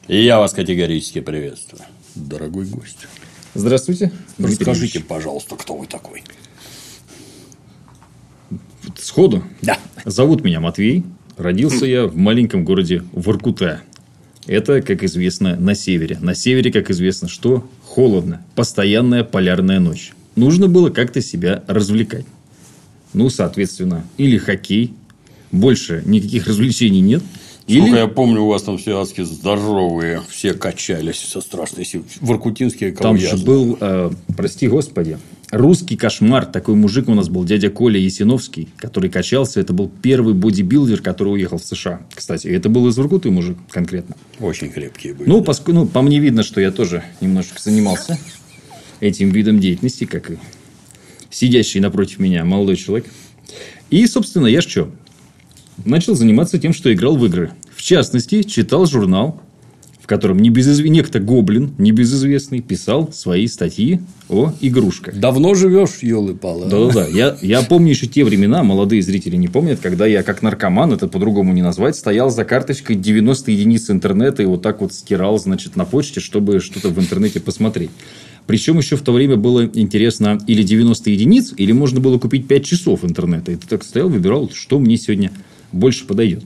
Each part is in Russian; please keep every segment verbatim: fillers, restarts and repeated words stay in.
И я вас категорически приветствую, дорогой гость. Здравствуйте. Расскажите, пожалуйста, кто вы такой? Сходу? Да. Зовут меня Матвей. Родился я в маленьком городе Воркута. Это, как известно, на севере. На севере, как известно, что холодно. Постоянная полярная ночь. Нужно было как-то себя развлекать. Ну, соответственно, или хоккей. Больше никаких развлечений нет. Сколько Или... я помню, у вас там все адски здоровые, все качались со страшной силой. Воркутинские кого Там я же знаю. был, э, прости господи, русский кошмар. Такой мужик у нас был, дядя Коля Ясиновский, который качался. Это был первый бодибилдер, который уехал в США. Кстати, это был из Воркуты мужик конкретно. Очень крепкие были. Ну, да. поскольку, ну, по мне видно, что я тоже немножечко занимался этим видом деятельности, как и сидящий напротив меня молодой человек. И, собственно, я что? Начал заниматься тем, что играл в игры. В частности, читал журнал, в котором небезызв... некто Гоблин, небезызвестный, писал свои статьи о игрушках. Давно живешь, елы-палы. Да-да-да. Я, я помню еще те времена, молодые зрители не помнят, когда я, как наркоман, это по-другому не назвать, стоял за карточкой девяносто единиц интернета и вот так вот стирал, значит, на почте, чтобы что-то в интернете посмотреть. Причем еще в то время было интересно или девяносто единиц, или можно было купить пять часов интернета. И ты так стоял, выбирал, что мне сегодня больше подойдет.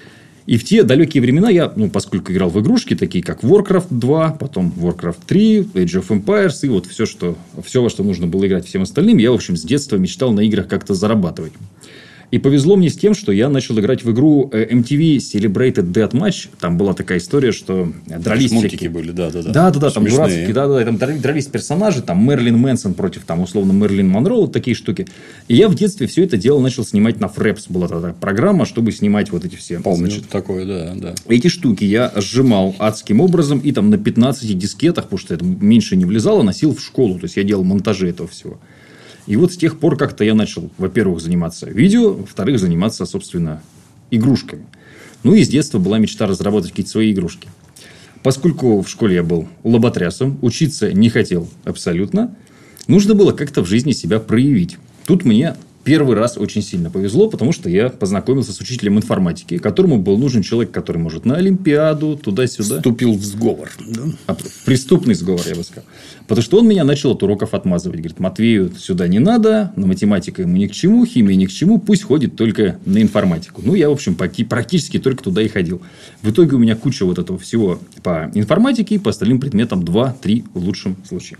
И в те далекие времена я, ну, поскольку играл в игрушки, такие как Warcraft два, потом Warcraft три, Age of Empires, и вот все, что, все, во что нужно было играть всем остальным, я, в общем, с детства мечтал на играх как-то зарабатывать. И повезло мне с тем, что я начал играть в игру эм ти ви Celebrated Deathmatch. Там была такая история, что дрались Мультики всякие... были, да-да-да. Да-да-да, там Смешные. дурацкие, да-да-да, там дрались персонажи, там Мэрилин Мэнсон против, там, условно, Мэрилин Монро, вот такие штуки. И я в детстве все это дело начал снимать на Фрепс. Была тогда программа, чтобы снимать вот эти все... Помню, значит, такое, да, да. эти штуки я сжимал адским образом и там на пятнадцати дискетах, потому что это меньше не влезало, носил в школу. То есть, я делал монтажи этого всего. И вот с тех пор как-то я начал, во-первых, заниматься видео, во-вторых, заниматься, собственно, игрушками. Ну, и с детства была мечта разработать какие-то свои игрушки. Поскольку в школе я был лоботрясом, учиться не хотел абсолютно, нужно было как-то в жизни себя проявить. Тут мне первый раз очень сильно повезло, потому что я познакомился с учителем информатики, которому был нужен человек, который может на Олимпиаду, туда-сюда. Вступил в сговор. Да? А, преступный сговор, я бы сказал. Потому что он меня начал от уроков отмазывать. Говорит, Матвею сюда не надо, на математика ему ни к чему, химия ни к чему, пусть ходит только на информатику. Ну, я, в общем, практически только туда и ходил. В итоге у меня куча вот этого всего по информатике и по остальным предметам два-три в лучшем случае.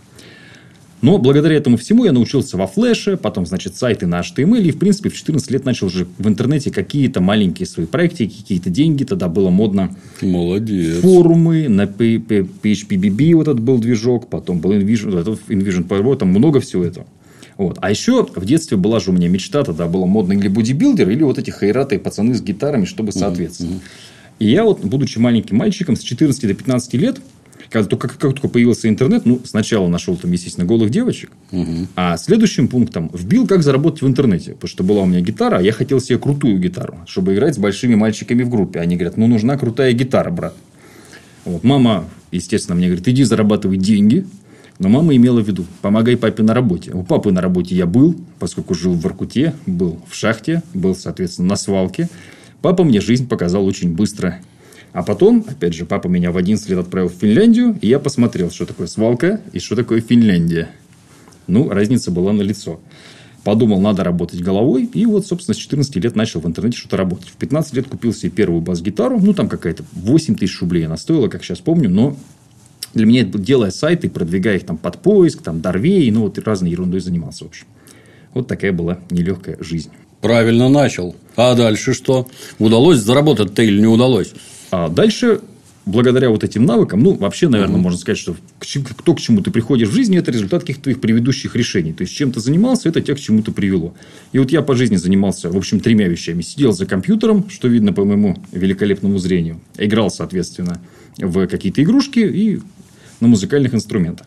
Но благодаря этому всему я научился во флеше, потом, значит, сайты на эйч ти эм эль. И, в принципе, в четырнадцать лет начал уже в интернете какие-то маленькие свои проектики, какие-то деньги. Тогда было модно. Молодец. Форумы на пи эйч пи би би вот этот был движок. Потом был InVision, InVision Power. Там много всего этого. Вот. А еще в детстве была же у меня мечта. Тогда было модно или бодибилдер, или вот эти хайратые пацаны с гитарами, чтобы соответствовать. Mm-hmm. И я вот, будучи маленьким мальчиком с четырнадцати до пятнадцати лет... Как только, как только появился интернет, ну, сначала нашел там, естественно, голых девочек, угу. А следующим пунктом вбил, как заработать в интернете. Потому что была у меня гитара, а я хотел себе крутую гитару, чтобы играть с большими мальчиками в группе. Они говорят, ну, нужна крутая гитара, брат. Вот. Мама, естественно, мне говорит, иди зарабатывай деньги. Но мама имела в виду, помогай папе на работе. У папы на работе я был, поскольку жил в Воркуте, был в шахте, был, соответственно, на свалке. Папа мне жизнь показал очень быстро. А потом, опять же, папа меня в одиннадцать лет отправил в Финляндию, и я посмотрел, что такое свалка и что такое Финляндия. Ну, разница была налицо. Подумал, надо работать головой, и вот, собственно, с четырнадцати лет начал в интернете что-то работать. В пятнадцать лет купил себе первую бас-гитару, ну, там какая-то восемь тысяч рублей она стоила, как сейчас помню, но для меня, делая сайты, продвигая их там под поиск, там, Дорвей, ну, вот разной ерундой занимался, в общем. Вот такая была нелегкая жизнь. Правильно начал. А дальше что? Удалось заработать-то или не удалось? А дальше, благодаря вот этим навыкам, ну, вообще, наверное, mm-hmm. можно сказать, что кто к чему ты приходишь в жизни, это результат каких-то твоих предыдущих решений. То есть, чем ты занимался, это тебя к чему-то привело. И вот я по жизни занимался, в общем, тремя вещами. Сидел за компьютером, что видно по моему великолепному зрению. Играл, соответственно, в какие-то игрушки и на музыкальных инструментах.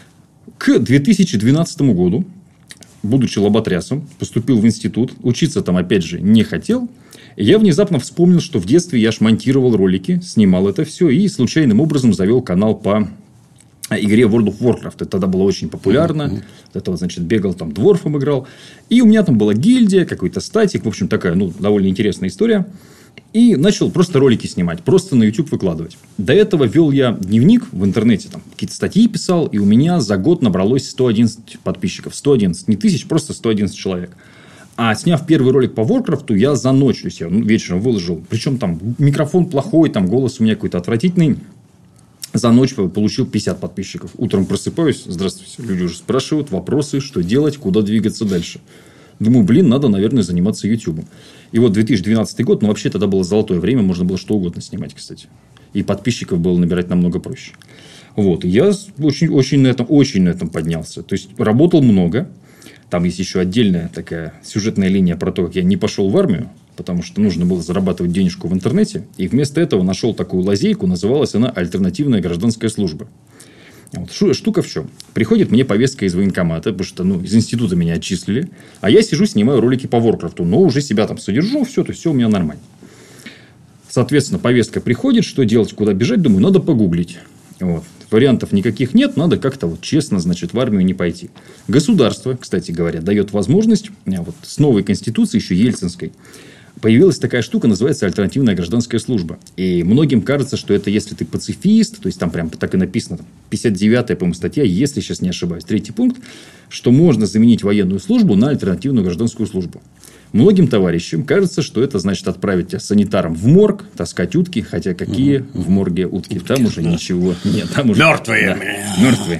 К две тысячи двенадцатому году, будучи лоботрясом, поступил в институт. Учиться там, опять же, не хотел. И я внезапно вспомнил, что в детстве я ж монтировал ролики, снимал это все. И случайным образом завел канал по игре World of Warcraft. Это тогда было очень популярно. Mm-hmm. Это, вот, значит, бегал там, дворфом играл. И у меня там была гильдия, какой-то статик. В общем, такая, ну, довольно интересная история. И начал просто ролики снимать. Просто на YouTube выкладывать. До этого вел я дневник в интернете. Там какие-то статьи писал. И у меня за год набралось сто одиннадцать подписчиков. сто одиннадцать. Не тысяч, просто сто одиннадцать человек. А сняв первый ролик по Warcraft, я за ночь, то есть я вечером выложил. Причем там микрофон плохой, там голос у меня какой-то отвратительный. За ночь получил пятьдесят подписчиков. Утром просыпаюсь. Здравствуйте. Люди уже спрашивают вопросы, что делать, куда двигаться дальше. Думаю, блин, надо, наверное, заниматься YouTube. И вот две тысячи двенадцатый год, ну, вообще тогда было золотое время, можно было что угодно снимать, кстати. И подписчиков было набирать намного проще. Вот. Я очень, очень, на этом, очень на этом поднялся. То есть, работал много. Там есть еще отдельная такая сюжетная линия про то, как я не пошел в армию, потому что нужно было зарабатывать денежку в интернете. И вместо этого нашел такую лазейку, называлась она «Альтернативная гражданская служба». Вот. Штука в чем? Приходит мне повестка из военкомата, потому что ну, из института меня отчислили, а я сижу, снимаю ролики по Warcraft, но уже себя там содержу, все, то есть все у меня нормально. Соответственно, повестка приходит, что делать, куда бежать, думаю, надо погуглить. Вот. Вариантов никаких нет, надо как-то вот честно, значит, в армию не пойти. Государство, кстати говоря, дает возможность, вот с новой конституцией, еще ельцинской, появилась такая штука, называется альтернативная гражданская служба. И многим кажется, что это если ты пацифист, то есть там прям так и написано, пятьдесят девятая, по-моему, статья, если сейчас не ошибаюсь, третий пункт, что можно заменить военную службу на альтернативную гражданскую службу. Многим товарищам кажется, что это значит отправить тебя санитаром в морг, таскать утки, хотя какие угу. в морге утки? утки там уже да. ничего нет. Там уже... Мертвые. Да, мертвые.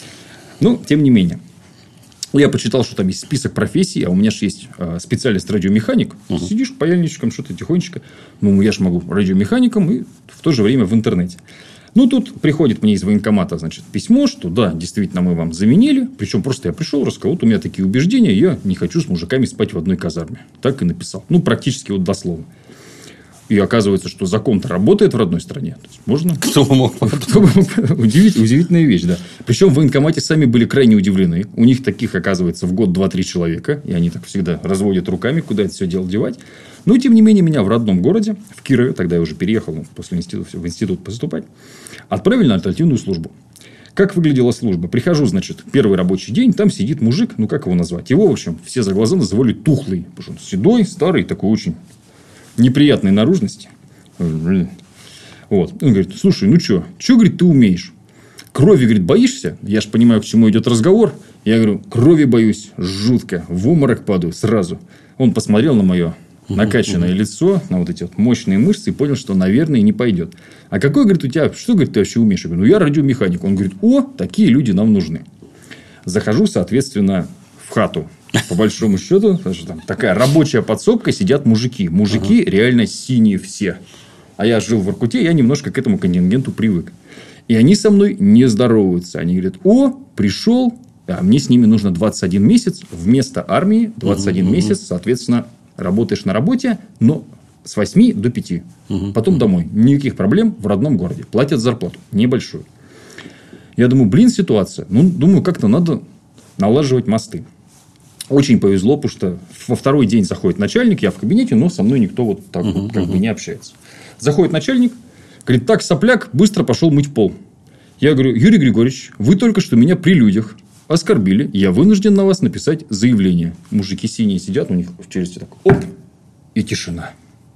Ну, тем не менее. Я почитал, что там есть список профессий, а у меня же есть э, специалист-радиомеханик. Uh-huh. Сидишь паяльничком, что-то тихонечко. Ну, я же могу радиомехаником и в то же время в интернете. Ну, тут приходит мне из военкомата, значит, письмо, что да, действительно, мы вам заменили. Причем просто я пришел, рассказал, вот у меня такие убеждения, я не хочу с мужиками спать в одной казарме. Так и написал. Ну, практически вот дословно. И оказывается, что закон-то работает в родной стране. То есть, можно... Кто бы мог... Кто бы мог... Удивительная, удивительная вещь, да. Причем в военкомате сами были крайне удивлены. У них таких, оказывается, в год два-три человека. И они так всегда разводят руками, куда это все дело девать. Но, тем не менее, меня в родном городе, в Кирове, тогда я уже переехал после института, в институт поступать, отправили на альтернативную службу. Как выглядела служба? Прихожу, значит, первый рабочий день, там сидит мужик, ну, как его назвать? Его, в общем, все за глаза называли тухлый. Потому что он седой, старый, такой очень... неприятной наружности. Вот. Он говорит, слушай, ну что? Что, говорит, ты умеешь? Крови, говорит, боишься? Я же понимаю, к чему идет разговор. Я говорю, крови боюсь жутко. В обморок падаю сразу. Он посмотрел на мое накачанное лицо, на вот эти вот мощные мышцы и понял, что, наверное, не пойдет. А какой, говорит, у тебя, что, говорит, ты вообще умеешь? Я говорю, ну, я радиомеханик. Он говорит, о, такие люди нам нужны. Захожу, соответственно, в хату. По большому счету, там такая рабочая подсобка, сидят мужики. Мужики ага. реально синие все. А я жил в Воркуте, я немножко к этому контингенту привык. И они со мной не здороваются. Они говорят, о, пришел, а мне с ними нужно двадцать один месяц. Вместо армии двадцать один угу, месяц, соответственно, работаешь на работе, но с восьми до пяти. Угу, Потом угу. домой. Никаких проблем в родном городе. Платят зарплату небольшую. Я думаю, блин, ситуация. Ну, думаю, как-то надо налаживать мосты. Очень повезло, потому что во второй день заходит начальник, я в кабинете, но со мной никто вот так uh-huh, вот как uh-huh. бы не общается. Заходит начальник, говорит, так, сопляк, быстро пошел мыть пол. Я говорю, Юрий Григорьевич, вы только что меня при людях оскорбили, я вынужден на вас написать заявление. Мужики синие сидят, у них в челюсти так, оп, и тишина.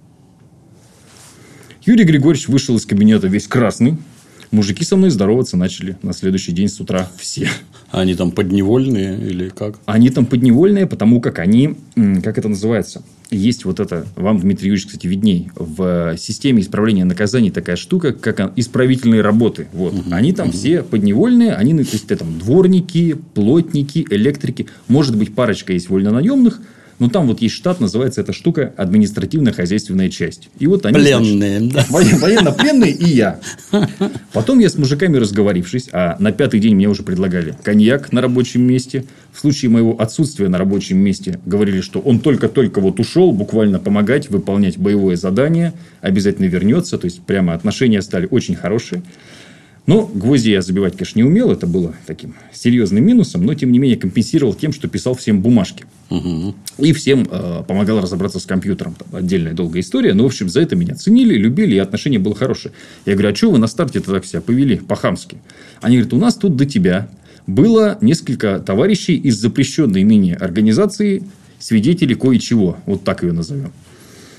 Юрий Григорьевич вышел из кабинета весь красный. Мужики со мной здороваться начали на следующий день с утра все. Они там подневольные или как? Они там подневольные, потому как они, как это называется, есть вот это, вам, Дмитрий Юрьевич, кстати, видней, в системе исправления наказаний такая штука, как исправительные работы. Вот. Угу, они там угу. все подневольные, они, то есть, там дворники, плотники, электрики. Может быть, парочка есть вольнонаемных. Но там вот есть штат, называется эта штука административно-хозяйственная часть. И вот они, пленные, значит, да. Военно-пленные и я. Потом я с мужиками разговорившись, а на пятый день мне уже предлагали коньяк на рабочем месте. В случае моего отсутствия на рабочем месте говорили, что он только-только вот ушел буквально помогать, выполнять боевое задание, обязательно вернется. То есть, прямо отношения стали очень хорошие. Но гвозди я забивать, конечно, не умел. Это было таким серьезным минусом. Но, тем не менее, компенсировал тем, что писал всем бумажки. Угу. И всем э, помогал разобраться с компьютером. Там отдельная долгая история. Но, в общем, за это меня ценили, любили. И отношение было хорошее. Я говорю, а что вы на старте-то так себя повели по-хамски? Они говорят, у нас тут до тебя было несколько товарищей из запрещенной ныне организации свидетелей кое-чего. Вот так ее назовем.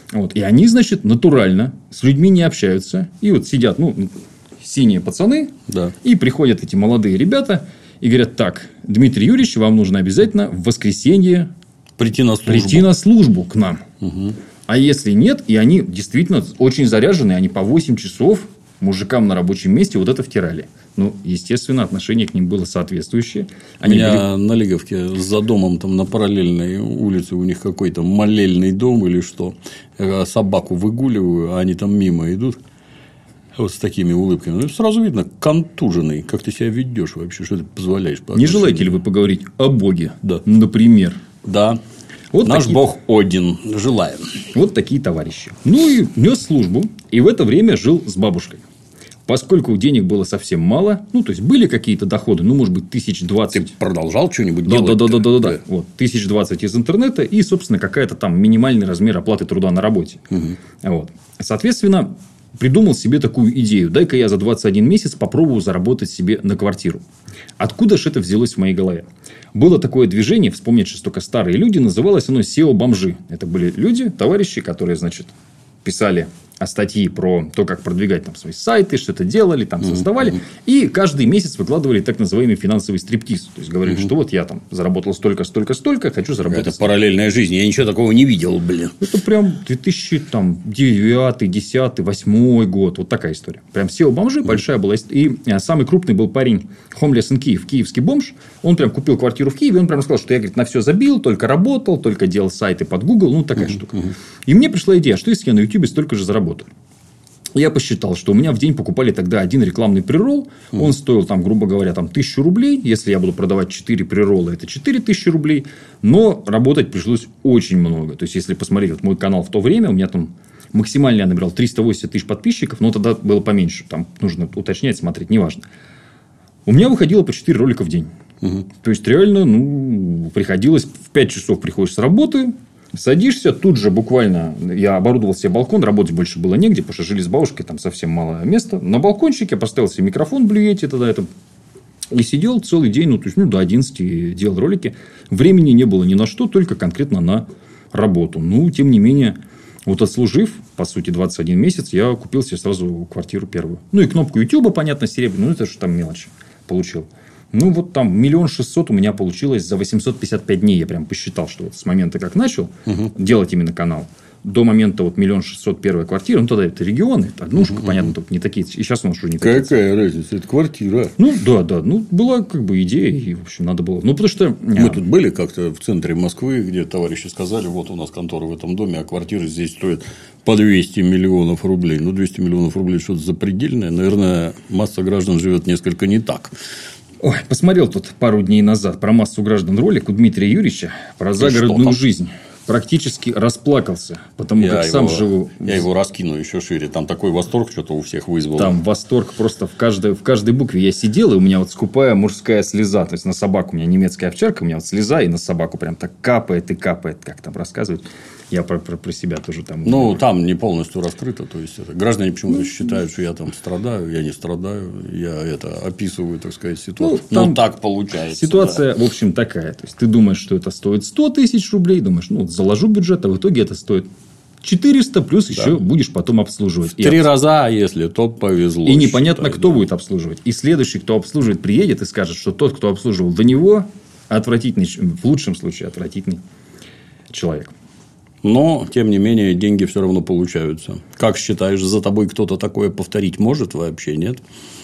Вот. И они, значит, натурально с людьми не общаются. И вот сидят, ну, синие пацаны. Да. И приходят эти молодые ребята. И говорят: так, Дмитрий Юрьевич, вам нужно обязательно в воскресенье прийти на службу, прийти на службу к нам. Угу. А если нет, и они действительно очень заряжены, они по восемь часов мужикам на рабочем месте вот это втирали. Ну, естественно, отношение к ним было соответствующее. Они у меня были... на Лиговке за домом там на параллельной улице у них какой-то молельный дом или что. Я собаку выгуливаю, а они там мимо идут. Вот с такими улыбками. Ну, сразу видно, контуженный. Как ты себя ведешь вообще? Что ты позволяешь? По Не желаете ли вы поговорить о Боге? Да. Например. Да. Вот наш такие... бог Один. Желаем. Вот такие товарищи. Ну, и нес службу. И в это время жил с бабушкой. Поскольку денег было совсем мало, ну, то есть, были какие-то доходы, ну, может быть, тысяч двадцать. Ты продолжал что-нибудь да, делать? Да, да, да, да, да. Вот, тысяч двадцать из интернета и, собственно, какая-то там минимальный размер оплаты труда на работе. Угу. Вот. Соответственно, придумал себе такую идею. Дай-ка я за двадцать один месяц попробую заработать себе на квартиру. Откуда же это взялось в моей голове? Было такое движение, вспомнить сейчас только старые люди, называлось оно сео-бомжи. Это были люди, товарищи, которые, значит, писали статьи про то, как продвигать там свои сайты, что-то делали, там создавали. Mm-hmm. И каждый месяц выкладывали так называемый финансовый стриптиз. То есть, говорили, mm-hmm. что вот я там заработал столько, столько, столько, хочу заработать. Это параллельная жизнь. Я ничего такого не видел, блин. Это прям две тысячи девятый, десятый, восьмой год. Вот такая история. Прям сео-бомжи, mm-hmm. большая была. И самый крупный был парень Homeless in Kyiv, киевский бомж. Он прям купил квартиру в Киеве. Он прям сказал, что я, говорит, на все забил, только работал, только делал сайты под Google. Ну, такая mm-hmm. штука. Mm-hmm. И мне пришла идея, что если я на Ютубе столько же заработаю? Я посчитал, что у меня в день покупали тогда один рекламный преролл. Mm. Он стоил, там, грубо говоря, там, тысячу рублей. Если я буду продавать четыре преролла, это четыре тысячи рублей. Но работать пришлось очень много. То есть, если посмотреть вот мой канал в то время, у меня там максимально я набирал триста восемьдесят тысяч подписчиков. Но тогда было поменьше. Там нужно уточнять, смотреть, неважно. У меня выходило по четыре ролика в день. Mm-hmm. То есть, реально, ну, приходилось в пять часов приходишь с работы. Садишься, тут же буквально я оборудовал себе балкон, работать больше было негде, потому что жили с бабушкой, там совсем мало места. На балкончике поставил себе микрофон Блюете тогда это, и сидел целый день, ну, то есть, ну, до одиннадцати делал ролики. Времени не было ни на что, только конкретно на работу. Ну, тем не менее, вот отслужив, по сути, двадцать один месяц, я купил себе сразу квартиру первую. Ну, и кнопку YouTube, понятно, серебряную, ну, это же там мелочь получил. Ну, вот там миллион шестьсот у меня получилось за восемьсот пятьдесят пять дней. Я прям посчитал, что вот с момента, как начал угу. делать именно канал, до момента вот миллион шестьсот первая квартира. Ну, тогда это регионы, однушка, угу. понятно, только не такие. И сейчас у нас уже не такие. Какая разница? Это квартира. Ну, да, да. Ну, была как бы идея. И, в общем, надо было. Ну, потому что... Мы тут были как-то в центре Москвы, где товарищи сказали, вот у нас контора в этом доме, а квартиры здесь стоят по двести миллионов рублей. Ну, двести миллионов рублей что-то запредельное. Наверное, масса граждан живет несколько не так. Ой, посмотрел тут пару дней назад про массу граждан ролик у Дмитрия Юрьевича про загородную жизнь. Практически расплакался, потому я как его, сам живу. Я его раскину еще шире. Там такой восторг что-то у всех вызвал. Там восторг просто в каждой, в каждой букве. Я сидел, и у меня вот скупая мужская слеза. То есть, на собаку у меня немецкая овчарка, у меня вот слеза, и на собаку прям так капает и капает. Как там рассказывают. Я про, про, про себя тоже там... Ну, говорю. Там не полностью раскрыто. То есть, это... граждане почему-то ну, считают, что я там страдаю. Я не страдаю. Я это описываю, так сказать, ситуацию. Ну, там так получается. Ситуация, да. в общем, такая. То есть, ты думаешь, что это стоит сто тысяч рублей. Думаешь, ну, заложу бюджет, а в итоге это стоит четыреста, плюс да. еще будешь потом обслуживать. В три раза, если то повезло. И непонятно, считай, кто да. будет обслуживать. И следующий, кто обслуживает, приедет и скажет, что тот, кто обслуживал до него, отвратительный, в лучшем случае, отвратительный человек. Но, тем не менее, деньги все равно получаются. Как считаешь, за тобой кто-то такое повторить может вообще, нет?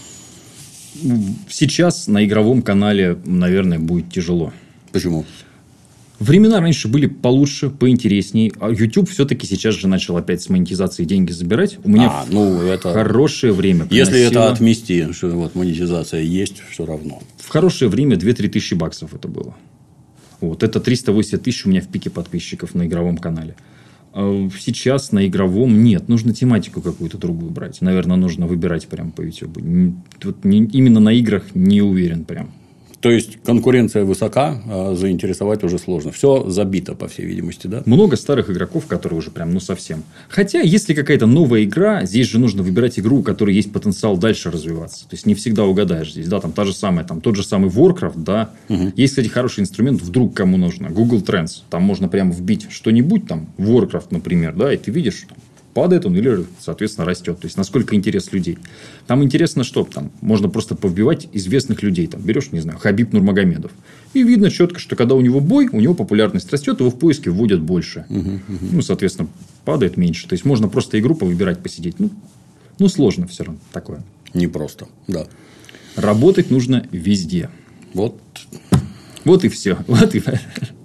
Сейчас на игровом канале, наверное, будет тяжело. Почему? Времена раньше были получше, поинтереснее. А YouTube все-таки сейчас же начал опять с монетизацией деньги забирать. У меня а, ну, это... хорошее время приносило... Если это отмести, что вот монетизация есть, все равно. В хорошее время две-три тысячи баксов это было. Вот, это триста восемьдесят тысяч у меня в пике подписчиков на игровом канале. Сейчас на игровом нет. Нужно тематику какую-то другую брать. Наверное, нужно выбирать прям по YouTube. Вот не, именно на играх не уверен прям. То есть, конкуренция высока, а заинтересовать уже сложно. Все забито, по всей видимости, да? Много старых игроков, которые уже прям, ну, совсем. Хотя, если какая-то новая игра, здесь же нужно выбирать игру, у которой есть потенциал дальше развиваться. То есть, не всегда угадаешь здесь. Да, там та же самая, там тот же самый Warcraft, да. Угу. Есть, кстати, хороший инструмент, вдруг кому нужно. Google Trends. Там можно прямо вбить что-нибудь, там, Warcraft, например, да, и ты видишь, падает он или, соответственно, растет. То есть, насколько интерес людей. Там интересно, что там можно просто повбивать известных людей. Там берешь, не знаю, Хабиб Нурмагомедов. И видно четко, что когда у него бой, у него популярность растет, его в поиске вводят больше. Угу, угу. Ну, соответственно, падает меньше. То есть, можно просто игру повыбирать, посидеть. Ну, ну сложно все равно такое. Непросто, да. Работать нужно везде. Вот. Вот и все. Вот и...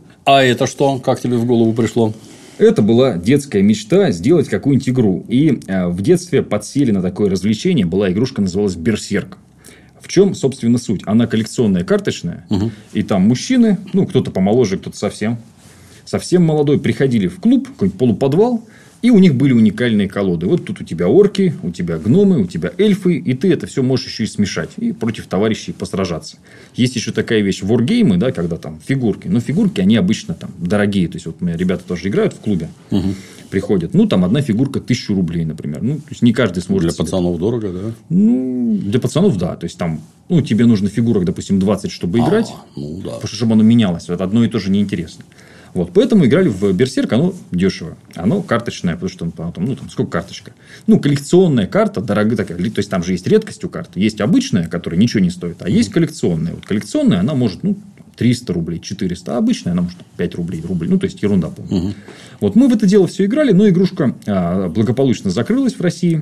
А это что? Как тебе в голову пришло? Это была детская мечта сделать какую-нибудь игру. И в детстве подсели на такое развлечение. Была игрушка, называлась «Берсерк». В чем, собственно, суть? Она коллекционная, карточная. Угу. И там мужчины, ну, кто-то помоложе, кто-то совсем, совсем молодой, приходили в клуб, какой-нибудь полуподвал. И у них были уникальные колоды. Вот тут у тебя орки, у тебя гномы, у тебя эльфы. И ты это все можешь еще и смешать. И против товарищей посражаться. Есть еще такая вещь воргеймы, да, когда там фигурки. Но фигурки, они обычно там дорогие. То есть, вот у меня ребята тоже играют в клубе. Угу. Приходят. Ну, там одна фигурка тысячу рублей, например. Ну, то есть, не каждый сможет. Для себе... пацанов дорого, да? Ну, для пацанов, да. То есть, там, ну, тебе нужно фигурок, допустим, двадцать, чтобы а, играть. Ну, да. Потому что, чтобы оно менялось. Вот одно и то же неинтересно. Вот, поэтому играли в Берсерк, оно дешево. Оно карточное, потому что там, ну, там сколько карточка? Ну, коллекционная карта, дорогая такая. То есть, там же есть редкость у карты. Есть обычная, которая ничего не стоит. А mm-hmm. есть коллекционная. Вот коллекционная, она может, ну, триста рублей, четыреста. А обычная, она может пять рублей, рубль. Ну, то есть, ерунда полная. Mm-hmm. Вот, мы в это дело все играли, но игрушка а, благополучно закрылась в России.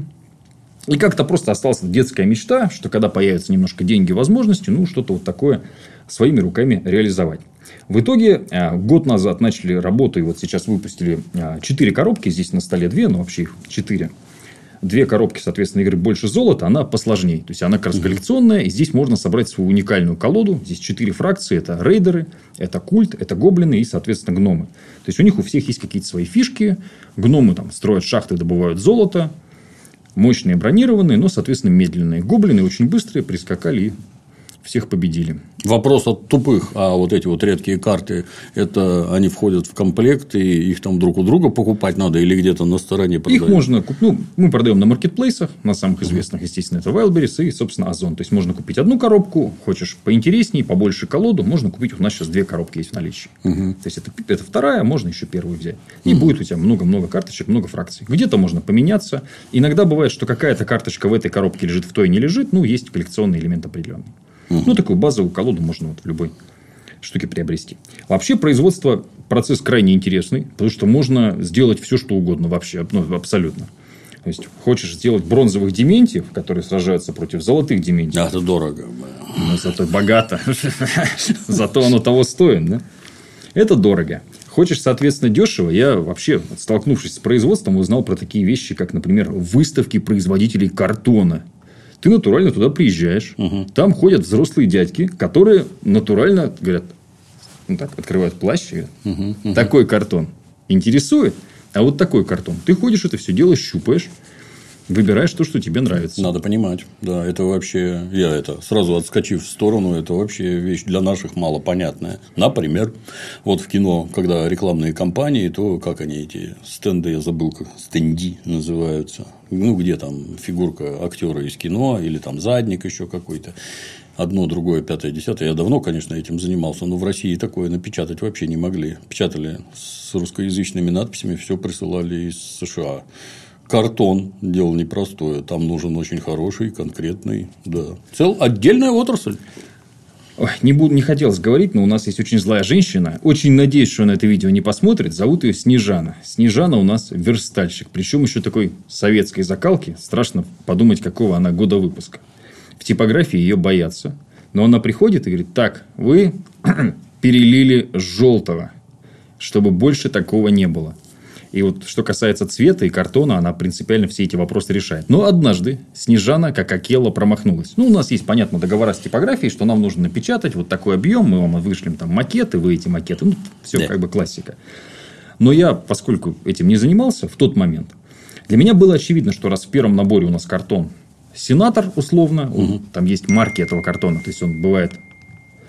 И как-то просто осталась детская мечта, что когда появятся немножко деньги, возможности, ну, что-то вот такое своими руками реализовать. В итоге, год назад начали работу, и вот сейчас выпустили четыре коробки. Здесь на столе две, но вообще их четыре. Две коробки, соответственно, игры «Больше золота», она посложнее. То есть, она как раз коллекционная, и здесь можно собрать свою уникальную колоду. Здесь четыре фракции. Это рейдеры, это культ, это гоблины и, соответственно, гномы. То есть, у них у всех есть какие-то свои фишки. Гномы там строят шахты, добывают золото. Мощные, бронированные, но, соответственно, медленные. Гоблины очень быстрые, прискакали и всех победили. Вопрос от тупых. А вот эти вот редкие карты, это они входят в комплект, и их там друг у друга покупать надо или где-то на стороне продают? Их можно купить. Ну, мы продаем на маркетплейсах, на самых известных, естественно, это Wildberries и, собственно, Озон. То есть, можно купить одну коробку, хочешь поинтереснее, побольше колоду, можно купить. У нас сейчас две коробки есть в наличии. Угу. То есть, это, это вторая, можно еще первую взять. И угу. будет у тебя много-много карточек, много фракций. Где-то можно поменяться. Иногда бывает, что какая-то карточка в этой коробке лежит, в той не лежит. Ну, есть коллекционный элемент определенный. Угу. Ну, такую базовую колоду можно вот в любой штуке приобрести. Вообще, производство процесс крайне интересный, потому что можно сделать все, что угодно вообще, ну, абсолютно. То есть, хочешь сделать бронзовых дементьев, которые сражаются против золотых дементьев. А, это дорого. Но зато богато. Зато оно того стоит, да? Это дорого. Хочешь, соответственно, дешево. Я вообще, столкнувшись с производством, узнал про такие вещи, как, например, выставки производителей картона. Ты натурально туда приезжаешь, угу. там ходят взрослые дядьки, которые натурально говорят, ну так, открывают плащ и говорят, угу, угу. такой картон интересует, а вот такой картон. Ты ходишь, это все дело щупаешь, выбираешь то, что тебе нравится. Надо понимать, да, это вообще, я это сразу отскочив в сторону, это вообще вещь для наших малопонятная. Например, вот в кино, когда рекламные кампании, то как они эти стенды, я забыл, как стенди называются, ну, где там фигурка актера из кино, или там задник еще какой-то. Одно, другое, пятое, десятое. Я давно, конечно, этим занимался, но в России такое напечатать вообще не могли. Печатали с русскоязычными надписями, все присылали из США. Картон – дело непростое. Там нужен очень хороший, конкретный. Да. Цел отдельная отрасль. Ой, не, буду, не хотелось говорить, но у нас есть очень злая женщина. Очень надеюсь, что она это видео не посмотрит. Зовут ее Снежана. Снежана у нас верстальщик. Причем еще такой советской закалки. Страшно подумать, какого она года выпуска. В типографии ее боятся. Но она приходит и говорит: так, вы перелили желтого, чтобы больше такого не было. И вот что касается цвета и картона, она принципиально все эти вопросы решает. Но однажды Снежана, как Акелла, промахнулась. Ну, у нас есть, понятно, договора с типографией, что нам нужно напечатать вот такой объем, мы вам вышлем там макеты, вы эти макеты. Ну, все yeah. как бы классика. Но я, поскольку этим не занимался в тот момент, для меня было очевидно, что раз в первом наборе у нас картон Сенатор, условно, угу. там есть марки этого картона, то есть он бывает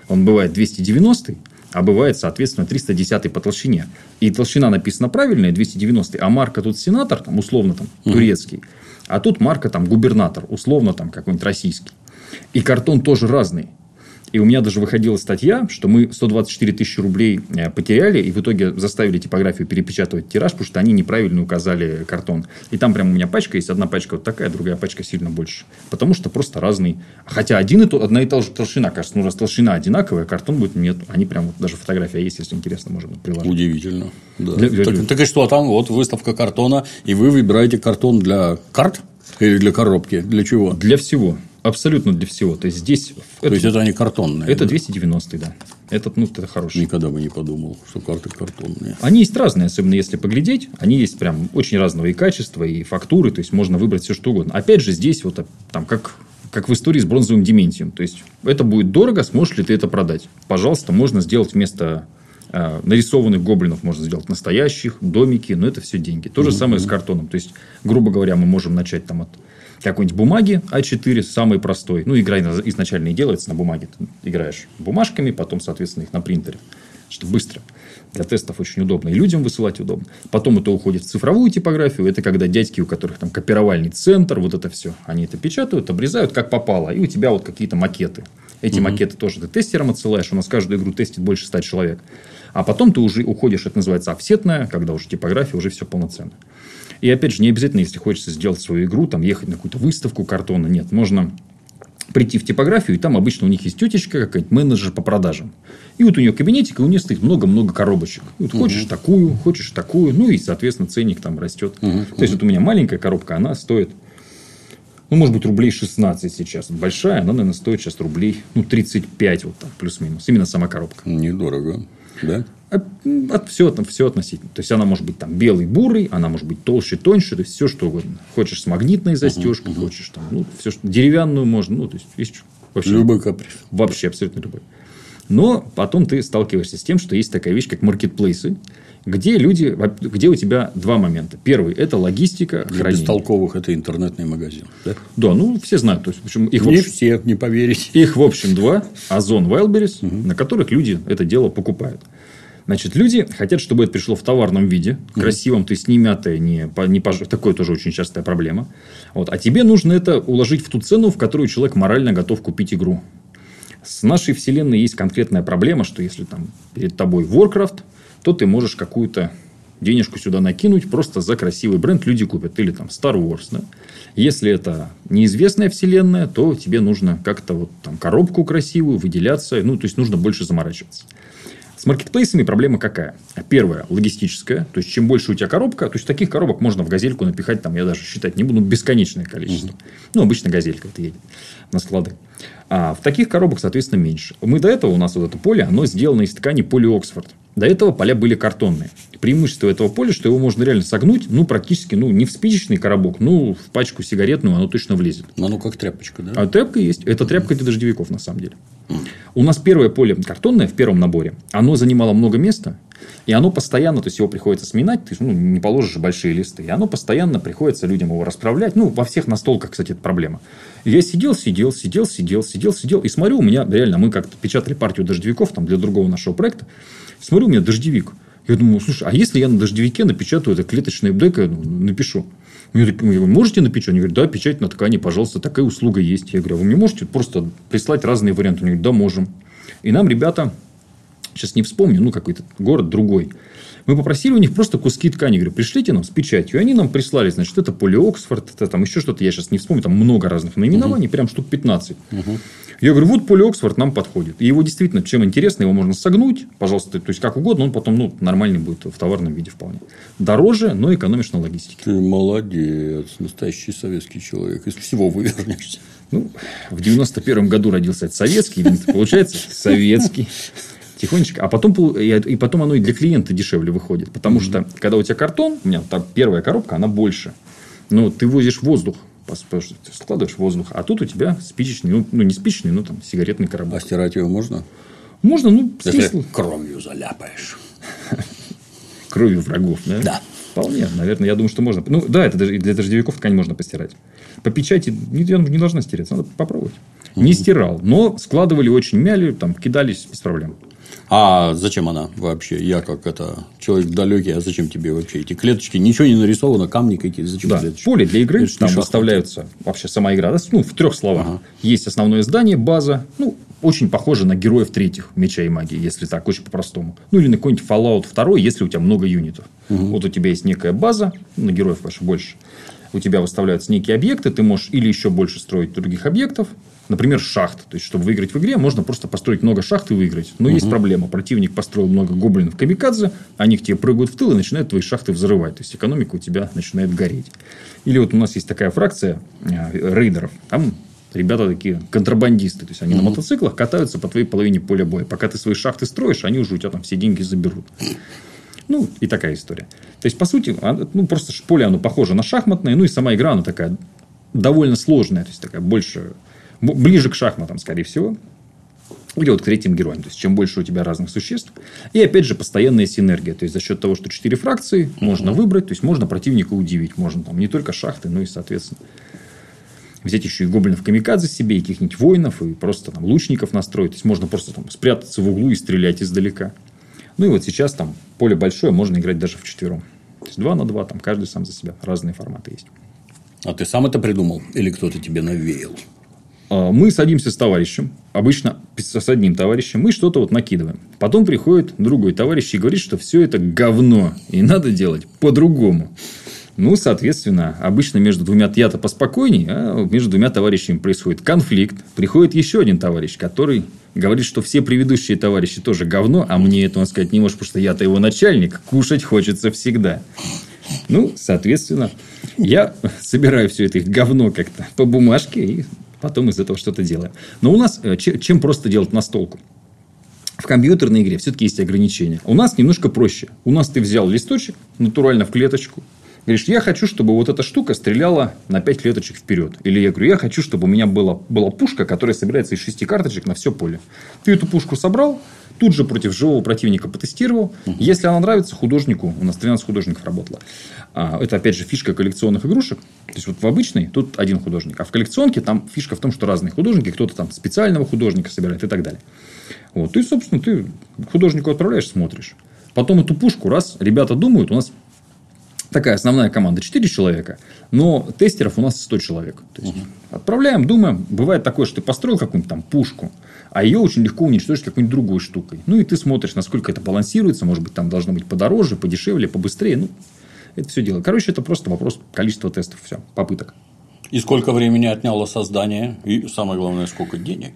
Он бывает двести девяностый, а бывает, соответственно, триста десятый по толщине. И толщина написана правильная, двести девяностый, а марка тут сенатор, там, условно, там, турецкий. А тут марка там губернатор, условно, там, какой-нибудь российский. И картон тоже разный. И у меня даже выходила статья, что мы сто двадцать четыре тысячи рублей потеряли, и в итоге заставили типографию перепечатывать тираж, потому что они неправильно указали картон. И там прям у меня пачка есть. Одна пачка вот такая, другая пачка сильно больше. Потому что просто разный. Хотя один и то, одна и та же толщина, кажется. Ну, раз толщина одинаковая, картон будет нет. Они прям вот, даже фотография есть, если интересно, можно приложить. Удивительно. Да. Для, для, так, для... так и что там? Вот выставка картона, и вы выбираете картон для карт или для коробки? Для чего? Для всего. Абсолютно для всего. То есть, здесь... То это, есть, это они картонные? Это да? двести девяностый, да. Этот, ну, это хороший. Никогда бы не подумал, что карты картонные. Они есть разные, особенно если поглядеть. Они есть прям очень разного и качества, и фактуры. То есть, можно выбрать все, что угодно. Опять же, здесь вот там как... как в истории с бронзовым дементием. То есть, это будет дорого, сможешь ли ты это продать? Пожалуйста, можно сделать вместо э, нарисованных гоблинов, можно сделать настоящих, домики, но это все деньги. То же mm-hmm. самое с картоном. То есть, грубо говоря, мы можем начать там от какой-нибудь бумаги а четыре, самый простой. Ну, игра изначально и делается на бумаге. Ты играешь бумажками, потом, соответственно, их на принтере. Что быстро. Для тестов очень удобно. И людям высылать удобно. Потом это уходит в цифровую типографию. Это когда дядьки, у которых там копировальный центр, вот это все. Они это печатают, обрезают, как попало. И у тебя вот какие-то макеты. Эти угу. макеты тоже ты тестерам отсылаешь. У нас каждую игру тестит больше ста человек. А потом ты уже уходишь, это называется офсетная, когда уже типография, уже все полноценно. И опять же, не обязательно, если хочется сделать свою игру, там, ехать на какую-то выставку картона. Нет, можно прийти в типографию, и там обычно у них есть тетечка, какая-нибудь менеджер по продажам. И вот у нее кабинетик, и у нее стоит много-много коробочек. И вот угу. хочешь такую, хочешь такую. Ну, и, соответственно, ценник там растет. Угу. То есть, вот у меня маленькая коробка, она стоит, ну, может быть, рублей шестнадцать сейчас. Большая, она, наверное, стоит сейчас рублей, ну, тридцать пять, вот так, плюс-минус. Именно сама коробка. Недорого, да? От, от, все, все относительно. То есть, она может быть там белый, бурый, она может быть толще, тоньше, то есть, все что угодно. Хочешь с магнитной застежкой, uh-huh, uh-huh. хочешь там, ну, все, что, деревянную можно, ну, то есть, есть вообще, любой каприз. Вообще, абсолютно любой. Но потом ты сталкиваешься с тем, что есть такая вещь, как маркетплейсы, где люди, где у тебя два момента. Первый – это логистика, для хранение. бестолковых – это интернетный магазин. Да? Да, ну, все знают. То есть, причем их, не общем, все, не поверите. Их, в общем, два. Озон, Wildberries, угу. на которых люди это дело покупают. Значит, люди хотят, чтобы это пришло в товарном виде, mm-hmm. красивом, то есть не мятое, не, не пож... такое тоже очень частая проблема. Вот. А тебе нужно это уложить в ту цену, в которую человек морально готов купить игру. С нашей вселенной есть конкретная проблема, что если там перед тобой Warcraft, то ты можешь какую-то денежку сюда накинуть просто за красивый бренд, люди купят. Или там Star Wars. Да? Если это неизвестная вселенная, то тебе нужно как-то вот там коробку красивую, выделяться. Ну, то есть, нужно больше заморачиваться. С маркетплейсами проблема какая? Первая – логистическая. То есть, чем больше у тебя коробка, то есть, таких коробок можно в газельку напихать, там, я даже считать не буду, бесконечное количество. Угу. Ну, обычно газелька это едет на склады. А в таких коробок, соответственно, меньше. Мы до этого, у нас вот это поле, оно сделано из ткани поли Оксфорд. До этого поля были картонные. Преимущество этого поля, что его можно реально согнуть, ну, практически, ну, не в спичечный коробок, ну, в пачку сигаретную оно точно влезет. Ну, оно как тряпочка, да? А тряпка есть. Это тряпка для дождевиков, на самом деле. У нас первое поле картонное в первом наборе. Оно занимало много места. И оно постоянно, то есть, его приходится сминать. Ты ну, не положишь же большие листы. И оно постоянно приходится людям его расправлять. Ну, во всех настолках, кстати, это проблема. И я сидел, сидел, сидел, сидел, сидел, сидел. И смотрю, у меня реально, мы как-то печатали партию дождевиков там, для другого нашего проекта. Смотрю, у меня дождевик. Я думаю, слушай, а если я на дождевике напечатаю это клеточное БДК, я ну, напишу? Мне такие, вы можете напечатать? Они говорят, да, печать на ткани, пожалуйста, такая услуга есть. Я говорю, вы мне можете просто прислать разные варианты? Они говорят, да, можем. И нам ребята, сейчас не вспомню, ну, какой-то город другой. Мы попросили у них просто куски ткани. Говорю, пришлите нам с печатью. И они нам прислали, значит, это поле Оксфорд, это там еще что-то, я сейчас не вспомню, там много разных наименований, угу. прям штук пятнадцать. Угу. Я говорю, вот поле Оксфорд нам подходит. И его действительно, чем интересно, его можно согнуть, пожалуйста, то есть, как угодно, он потом, ну, нормальный будет в товарном виде вполне. Дороже, но экономишь на логистике. Ты молодец, настоящий советский человек. Из всего вывернешься. Ну, в девяносто первом году родился это советский, получается, советский. Тихонечко. А потом, и потом оно и для клиента дешевле выходит. Потому mm-hmm. что, когда у тебя картон, у меня там первая коробка, она больше. Но ты возишь воздух. Складываешь воздух. А тут у тебя спичечный, ну, ну не спичечный, но там сигаретный коробок. А стирать его можно? Можно, ну, если кровью заляпаешь. Кровью врагов, да? Да. Вполне, наверное, я думаю, что можно. Ну, да, это даже для дождевиков ткань можно постирать. По печати не, не должна стереться, надо попробовать. Mm-hmm. Не стирал, но складывали очень, мяли, там, кидались без проблем. А зачем она вообще? Я как это человек далекий, а зачем тебе вообще эти клеточки? Ничего не нарисовано, камни какие-то. Зачем да. клеточки? Поле для игры, Это там выставляются вообще сама игра. Да? Ну, в трех словах. Ага. Есть основное здание, база. Ну, очень похоже на героев третьих Меча и Магии, если так, очень по-простому. Ну, или на какой-нибудь Fallout два, если у тебя много юнитов. Угу. Вот у тебя есть некая база, на героев, конечно, больше. У тебя выставляются некие объекты, ты можешь или еще больше строить других объектов. Например, шахт. То есть, чтобы выиграть в игре, можно просто построить много шахт и выиграть. Но угу. есть проблема. Противник построил много гоблинов камикадзе, они к тебе прыгают в тыл и начинают твои шахты взрывать. То есть, экономика у тебя начинает гореть. Или вот у нас есть такая фракция рейдеров. Там ребята такие контрабандисты. То есть, они угу. на мотоциклах катаются по твоей половине поля боя. Пока ты свои шахты строишь, они уже у тебя там все деньги заберут. Ну, и такая история. То есть, по сути, ну, просто поле оно похоже на шахматное. Ну, и сама игра, она такая довольно сложная. То есть, такая больше... Ближе к шахматам, скорее всего. Или вот к третьим героям. То есть, чем больше у тебя разных существ. И, опять же, постоянная синергия. То есть, за счет того, что четыре фракции, mm-hmm. можно выбрать. То есть, можно противника удивить. Можно там не только шахты, но и, соответственно, взять еще и гоблинов камикадзе себе, и каких-нибудь воинов, и просто там лучников настроить. То есть, можно просто там спрятаться в углу и стрелять издалека. Ну, и вот сейчас там поле большое, можно играть даже вчетвером. То есть, два на два, там каждый сам за себя. Разные форматы есть. А ты сам это придумал? Или кто-то тебе навеял? Мы садимся с товарищем, обычно с одним товарищем, мы что-то вот накидываем. Потом приходит другой товарищ и говорит, что все это говно, и надо делать по-другому. Ну, соответственно, обычно между двумя я-то поспокойней, а между двумя товарищами происходит конфликт. Приходит еще один товарищ, который говорит, что все предыдущие товарищи тоже говно, а мне это он сказать не может, потому что я-то его начальник, кушать хочется всегда. Ну, соответственно, я собираю все это их говно как-то по бумажке и... Потом из этого что-то делаем. Но у нас чем просто делать настолку? В компьютерной игре все-таки есть ограничения. У нас немножко проще. У нас ты взял листочек натурально в клеточку. Говоришь, я хочу, чтобы вот эта штука стреляла на пять клеточек вперед. Или я говорю, я хочу, чтобы у меня была, была пушка, которая собирается из шести карточек на все поле. Ты эту пушку собрал, тут же против живого противника потестировал. Угу. Если она нравится художнику, у нас тринадцать художников работало. Это, опять же, фишка коллекционных игрушек. То есть, вот в обычной тут один художник. А в коллекционке там фишка в том, что разные художники. Кто-то там специального художника собирает и так далее. Вот. И, собственно, ты художнику отправляешь, смотришь. Потом эту пушку, раз, ребята думают, у нас такая основная команда четыре человека, но тестеров у нас сто человек. То есть, угу. отправляем, думаем. Бывает такое, что ты построил какую-нибудь там пушку, а ее очень легко уничтожить какой-нибудь другой штукой. Ну, и ты смотришь, насколько это балансируется. Может быть, там должно быть подороже, подешевле, побыстрее. Ну, это все дело. Короче, это просто вопрос количества тестов. Все, попыток. И сколько времени отняло создание? И самое главное, сколько денег?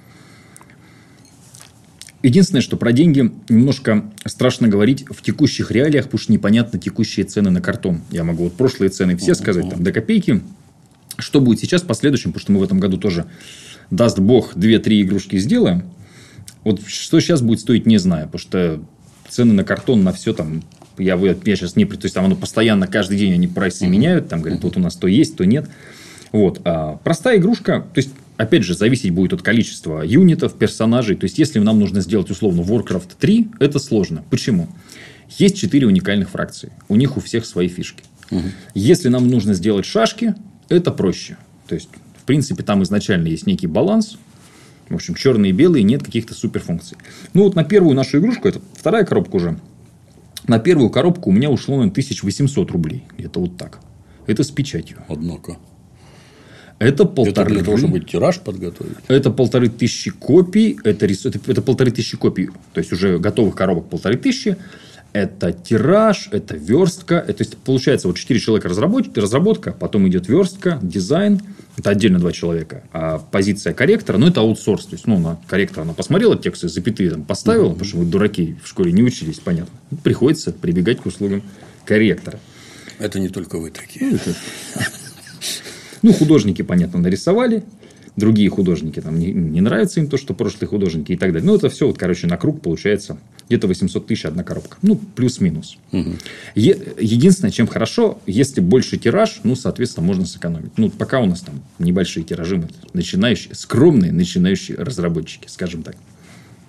Единственное, что про деньги немножко страшно говорить в текущих реалиях, потому что непонятно текущие цены на картон. Я могу вот прошлые цены все сказать, там, до копейки. Что будет сейчас в последующем, потому что мы в этом году тоже, даст бог, две-три игрушки сделаем. Вот что сейчас будет стоить, не знаю. Потому что цены на картон, на все там... Я, я сейчас не... То есть, там оно постоянно, каждый день они прайсы uh-huh. меняют. Там говорят, вот у нас то есть, то нет. Вот. А простая игрушка... То есть, опять же, зависеть будет от количества юнитов, персонажей. То есть, если нам нужно сделать, условно, Warcraft три, это сложно. Почему? Есть четыре уникальных фракции. У них у всех свои фишки. Uh-huh. Если нам нужно сделать шашки, это проще. То есть, в принципе, там изначально есть некий баланс. В общем, черные и белые, нет каких-то суперфункций. Ну, вот на первую нашу игрушку, это вторая коробка уже. На первую коробку у меня ушло на тысяча восемьсот рублей. Это вот так. Это с печатью. Однако. Это полторы... Это для того, чтобы тираж подготовить? Это полторы тысячи копий. Это, рис... это, это полторы тысячи копий. То есть, уже готовых коробок полторы тысячи. Это тираж, это верстка. Это, то есть, получается, вот четыре человека разработчик, разработка, потом идет верстка, дизайн. Это отдельно два человека. А позиция корректора, ну, это аутсорс. То есть, ну, на корректора она посмотрела тексты, запятые там поставила, mm-hmm. потому что мы дураки в школе не учились, понятно. Приходится прибегать к услугам корректора. Это не только вы такие. Ну, художники, понятно, нарисовали. Другие художники, там, не, не нравится им то, что прошлые художники и так далее. Ну, это все, вот, короче, на круг получается где-то восемьсот тысяч одна коробка. Ну, плюс-минус. Угу. Е- единственное, чем хорошо, если больше тираж, ну, соответственно, можно сэкономить. Ну, пока у нас там небольшие тиражи, мы начинающие, скромные начинающие разработчики, скажем так.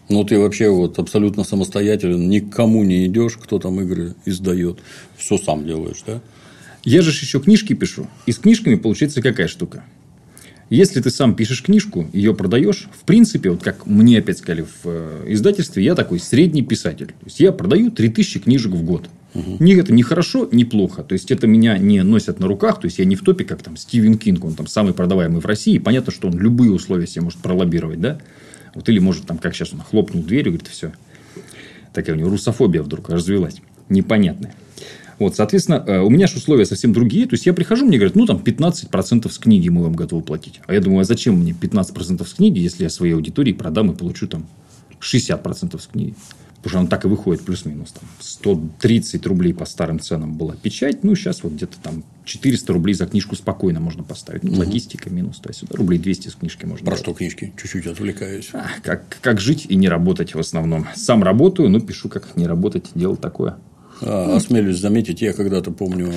Ну, ты вообще вот абсолютно самостоятелен, никому не идешь, кто там игры издает. Все сам делаешь, да? Я же еще книжки пишу. И с книжками получается какая штука? Если ты сам пишешь книжку, ее продаешь, в принципе, вот как мне опять сказали в издательстве, я такой средний писатель. То есть, я продаю три тысячи книжек в год. Угу. Это не хорошо, не плохо. То есть, это меня не носят на руках. То есть, я не в топе, как там Стивен Кинг. Он там самый продаваемый в России. Понятно, что он любые условия себе может пролоббировать. Да? Вот, или может, там, как сейчас он хлопнул дверью, говорит, все. Такая у него русофобия вдруг развилась. Непонятная. Вот, соответственно, у меня же условия совсем другие. То есть, я прихожу, мне говорят, ну, там, пятнадцать процентов с книги мы вам готовы платить. А я думаю, а зачем мне пятнадцать процентов с книги, если я своей аудитории продам и получу там шестьдесят процентов с книги? Потому что он так и выходит плюс-минус. Там, сто тридцать рублей по старым ценам была печать. Ну, сейчас вот где-то там четыреста рублей за книжку спокойно можно поставить. Ну, логистика минус. То есть, рублей двести с книжки можно. Про делать. что книжки? Чуть-чуть отвлекаюсь. А, как, как жить и не работать в основном. Сам работаю, но пишу, как не работать. Дело такое. А, осмелюсь заметить, я когда-то помню,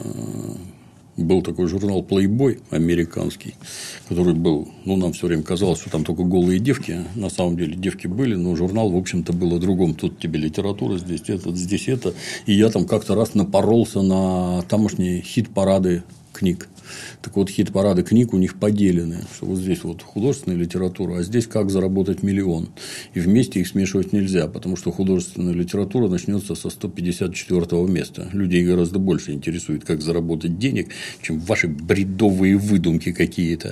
был такой журнал Playboy американский, который был, ну, нам все время казалось, что там только голые девки. На самом деле девки были, но журнал, в общем-то, был о другом. Тут тебе литература, здесь это, здесь это. И я там как-то раз напоролся на тамошние хит-парады книг. Так вот, хит-парады книг у них поделены, что вот здесь вот художественная литература, а здесь как заработать миллион. И вместе их смешивать нельзя, потому что художественная литература начнется со сто пятьдесят четвёртого места. Людей гораздо больше интересует, как заработать денег, чем ваши бредовые выдумки какие-то.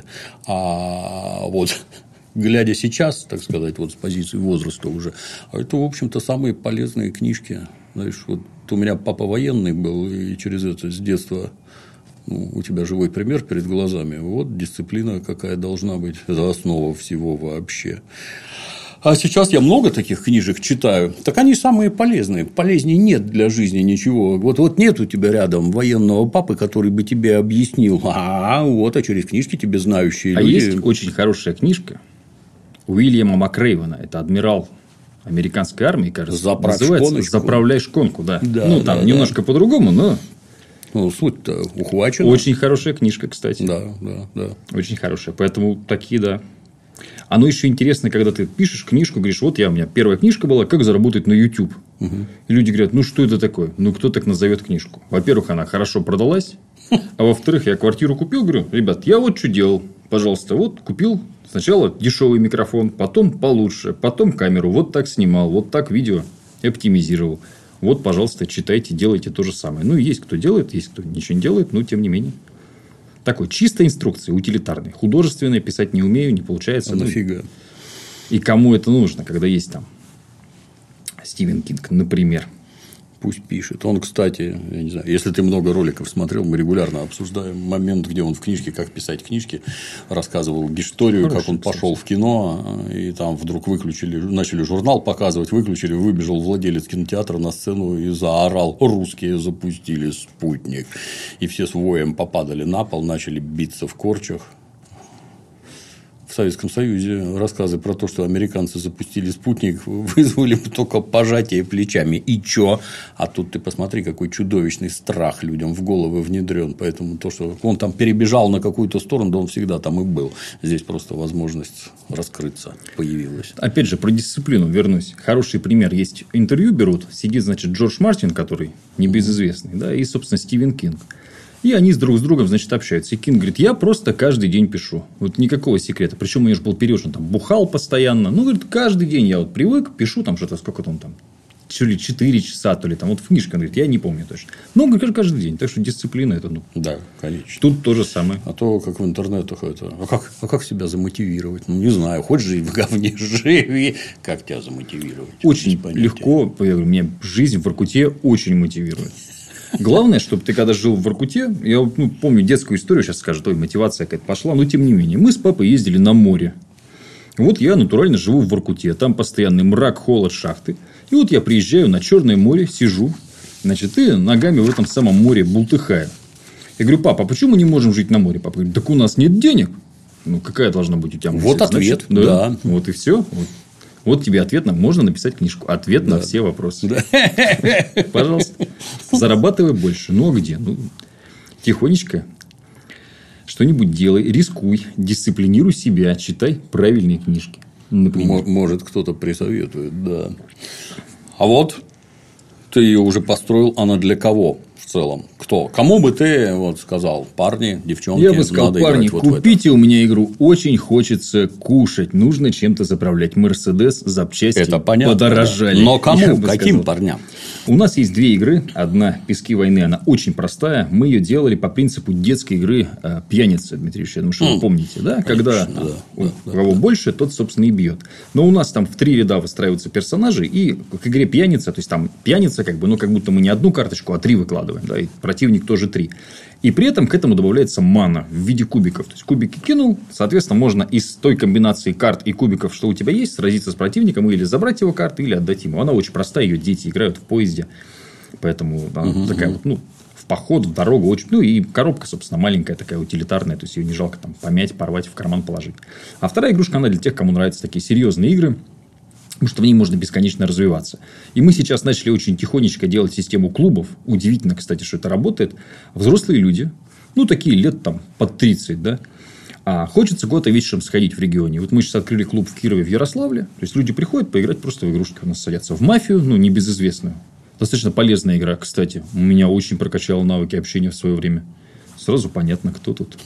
А вот глядя сейчас, так сказать, вот с позиции возраста уже, это, в общем-то, самые полезные книжки. Знаешь, вот у меня папа военный был, и через это с детства... Ну, у тебя живой пример перед глазами. Вот дисциплина какая должна быть. Это основа всего вообще. А сейчас я много таких книжек читаю. Так они самые полезные. Полезнее нет для жизни ничего. Вот, вот нет у тебя рядом военного папы, который бы тебе объяснил. А вот, а через книжки тебе знающие а люди. А есть очень хорошая книжка Уильяма Макрейвена. Это адмирал американской армии, кажется. Заправь называется шконочку. «Заправляй шконку». Да. Да, ну, там да, немножко да. по-другому, но... Ну, суть-то ухвачена. Очень хорошая книжка, кстати. Да, да, да. Очень хорошая. Поэтому такие, да. Оно еще интересно, когда ты пишешь книжку, говоришь, вот я, у меня первая книжка была «Как заработать на YouTube». Угу. И люди говорят, ну, что это такое? Ну, кто так назовет книжку? Во-первых, она хорошо продалась. А во-вторых, я квартиру купил, говорю, ребят, я вот что делал. Пожалуйста, вот купил сначала дешевый микрофон, потом получше, потом камеру. Вот так снимал, вот так видео оптимизировал. Вот, пожалуйста, читайте, делайте то же самое. Ну, есть кто делает, есть кто ничего не делает, но тем не менее. Такой чистой инструкции, утилитарной. Художественной писать не умею, не получается. А ну, нафига? И кому это нужно, когда есть там Стивен Кинг, например. Пусть пишет. Он, кстати, я не знаю, если ты много роликов смотрел, мы регулярно обсуждаем момент, где он в книжке «Как писать книжки» рассказывал историю, Хороший, как он кстати. пошел в кино, и там вдруг выключили, начали журнал показывать, выключили, выбежал владелец кинотеатра на сцену и заорал: «Русские запустили спутник». И все с воем попадали на пол, начали биться в корчах. В Советском Союзе рассказы про то, что американцы запустили спутник, вызвали только пожатие плечами. И чё? А тут ты посмотри, какой чудовищный страх людям в головы внедрен. Поэтому то, что он там перебежал на какую-то сторону, да он всегда там и был. Здесь просто возможность раскрыться появилась. Опять же, про дисциплину вернусь. Хороший пример. Есть интервью берут. Сидит, значит, Джордж Мартин, который небезызвестный, да, и, собственно, Стивен Кинг. И они с друг с другом, значит, общаются. И Кинг говорит, я просто каждый день пишу. Вот никакого секрета. Причем у меня же был период, что он там бухал постоянно. Ну, говорит, каждый день я вот привык, пишу там что-то, сколько-то он там, то ли четыре часа, то ли там. Вот в книжке он говорит, я не помню точно. Но, говорит, каждый день. Так что дисциплина это, ну. Да, конечно. Тут то же самое. А то, как в интернетах это. А как, а как себя замотивировать? Ну, не знаю. Хочешь жить в говне, живи. Как тебя замотивировать? Очень легко. Я говорю, меня жизнь в Воркуте очень мотивирует. Главное, чтобы ты когда жил в Воркуте, я ну, помню детскую историю, сейчас скажут, ой, мотивация какая-то пошла, но тем не менее, мы с папой ездили на море. Вот я натурально живу в Воркуте, там постоянный мрак, холод, шахты. И вот я приезжаю на Черное море, сижу, значит, и ногами в этом самом море бултыхаю. Я говорю, папа, а почему мы не можем жить на море? Папа говорит, так у нас нет денег. Ну, какая должна быть у тебя мысль? Вот ответ, значит, да. да. Вот и все. Вот. Вот тебе ответ на... Можно написать книжку. Ответ да. на все вопросы. Да. Пожалуйста. Зарабатывай больше. Ну, а где? Ну, тихонечко что-нибудь делай. Рискуй. Дисциплинируй себя. Читай правильные книжки. Например. Может, кто-то присоветует, да. А вот ты ее уже построил, она для кого в целом? Кто? Кому бы ты вот сказал? Парни, девчонки? Я бы сказал, надо парни, вот купите у меня игру. Очень хочется кушать. Нужно чем-то заправлять. Мерседес, запчасти это понятно, подорожали. Да. Но кому? Каким сказал. парням? У нас есть две игры. Одна «Пески войны». Она очень простая. Мы ее делали по принципу детской игры «Пьяница», Дмитрий Ильич. Я думаю, что mm. вы помните. Да? Когда да, у да, кого да. больше, тот, собственно, и бьет. Но у нас там в три ряда выстраиваются персонажи. И к игре «Пьяница», то есть там пьяница, как бы, ну, как будто мы не одну карточку, а три выкладываем. Да? И противник тоже три. И при этом к этому добавляется мана в виде кубиков. То есть кубики кинул, соответственно, можно из той комбинации карт и кубиков, что у тебя есть, сразиться с противником или забрать его карты, или отдать ему. Она очень простая, ее дети играют в поезде. Поэтому она угу. такая вот, ну, в поход, в дорогу очень. Ну, и коробка, собственно, маленькая, такая утилитарная. То есть ее не жалко там помять, порвать, в карман положить. А вторая игрушка, она для тех, кому нравятся такие серьезные игры. Потому что в ней можно бесконечно развиваться. И мы сейчас начали очень тихонечко делать систему клубов. Удивительно, кстати, что это работает. Взрослые люди, ну, такие лет там под тридцать, да. А хочется куда-то вечером сходить в регионе. Вот мы сейчас открыли клуб в Кирове, в Ярославле. То есть люди приходят поиграть просто в игрушки. У нас садятся в мафию, ну, небезызвестную. Достаточно полезная игра, кстати. У меня очень прокачала навыки общения в свое время. Сразу понятно, кто тут.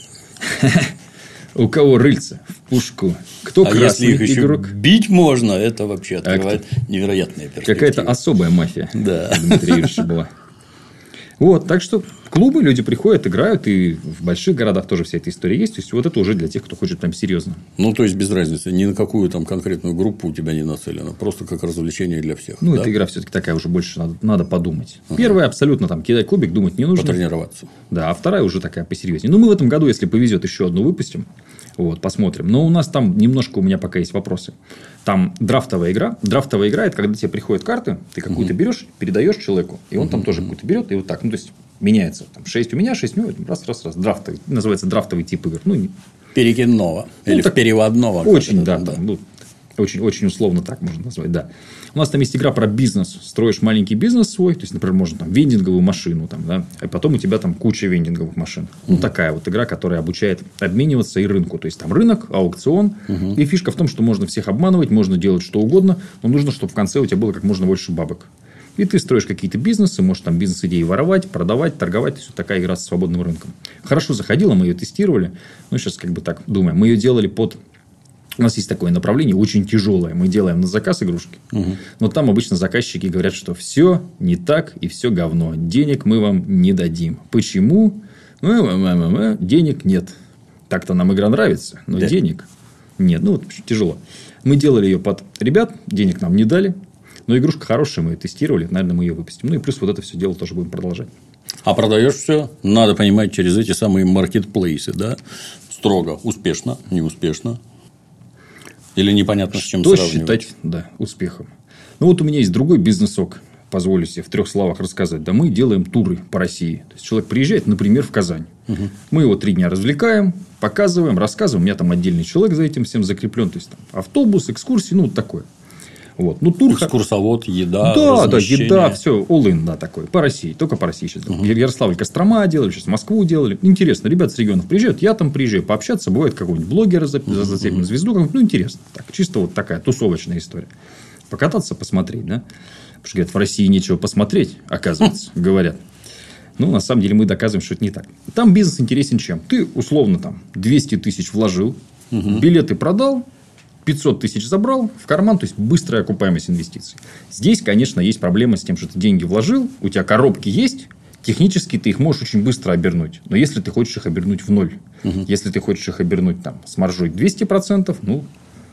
У кого рыльца в пушку. Кто а красный если их игрок? Еще бить можно, это вообще открывает а невероятные перспективы. Какая-то особая мафия. Да. Дмитрия Ильича была. Вот, так что клубы, люди приходят, играют, и в больших городах тоже вся эта история есть. То есть, вот это уже для тех, кто хочет там серьезно. Ну, то есть, без разницы, ни на какую там конкретную группу у тебя не нацелено. Просто как развлечение для всех. Ну, да? эта игра все-таки такая уже больше надо, надо подумать. Ага. Первая абсолютно там кидай кубик, думать не нужно. Потренироваться. Да, а вторая уже такая посерьезнее. Ну, мы в этом году, если повезет, еще одну выпустим. Вот, посмотрим. Но у нас там немножко у меня пока есть вопросы. Там драфтовая игра. Драфтовая игра – это когда тебе приходят карты, ты какую-то берешь, передаешь человеку, и он там тоже какую-то берет, и вот так. Ну, то есть, меняется. Там шесть у меня, шесть у него. Раз, раз, раз. Драфтовый. Называется драфтовый тип игр. Ну, перекидного. Ну, или так, переводного. Очень, да. да. Там, ну, очень, очень условно так можно назвать, да. У нас там есть игра про бизнес. Строишь маленький бизнес свой. То есть, например, можно там вендинговую машину. Там, да, а потом у тебя там куча вендинговых машин. Uh-huh. Ну, такая вот игра, которая обучает обмениваться и рынку. То есть, там рынок, аукцион. Uh-huh. И фишка в том, что можно всех обманывать, можно делать что угодно. Но нужно, чтобы в конце у тебя было как можно больше бабок. И ты строишь какие-то бизнесы, можешь там бизнес-идеи воровать, продавать, торговать. То есть, вот такая игра со свободным рынком. Хорошо заходила, мы ее тестировали. Ну, сейчас как бы так думаем. Мы ее делали под... У нас есть такое направление, очень тяжелое. Мы делаем на заказ игрушки. Угу. Но там обычно заказчики говорят, что все не так и все говно. Денег мы вам не дадим. Почему? Денег нет. Так-то нам игра нравится, но да. денег нет. Ну, вот тяжело. Мы делали ее под ребят, денег нам не дали. Но игрушка хорошая, мы ее тестировали. Наверное, мы ее выпустим. Ну, и плюс вот это все дело тоже будем продолжать. А продаешь все, надо понимать, через эти самые маркетплейсы, да? Строго. Успешно, неуспешно. Или непонятно, с чем Что сравнивать? считать, да, успехом. Ну, вот у меня есть другой бизнесок. Позволю себе в трех словах рассказать. Да, мы делаем туры по России. То есть, человек приезжает, например, в Казань. Угу. Мы его три дня развлекаем, показываем, рассказываем. У меня там отдельный человек за этим всем закреплен. То есть, там, автобус, экскурсии, ну, вот такое. Вот. Ну, тур... Экскурсовод, еда, да, да, еда, все, all-in, да, такой. По России. Только по России сейчас. Угу. Ярославль, Кострома делали, сейчас Москву делали. Интересно. Ребята с регионов приезжают, я там приезжаю пообщаться. Бывает, какого-нибудь блогера зацепим, угу. звезду. Ну, интересно. Так, чисто вот такая тусовочная история. Покататься, посмотреть, да. Потому что, говорят, в России нечего посмотреть, оказывается, говорят. Ну, на самом деле, мы доказываем, что это не так. Там бизнес интересен чем? Ты, условно, там двести тысяч вложил, билеты продал, пятьсот тысяч забрал в карман, то есть, быстрая окупаемость инвестиций. Здесь, конечно, есть проблема с тем, что ты деньги вложил, у тебя коробки есть, технически ты их можешь очень быстро обернуть. Но если ты хочешь их обернуть в ноль, угу. если ты хочешь их обернуть там, с маржой двести процентов, ну,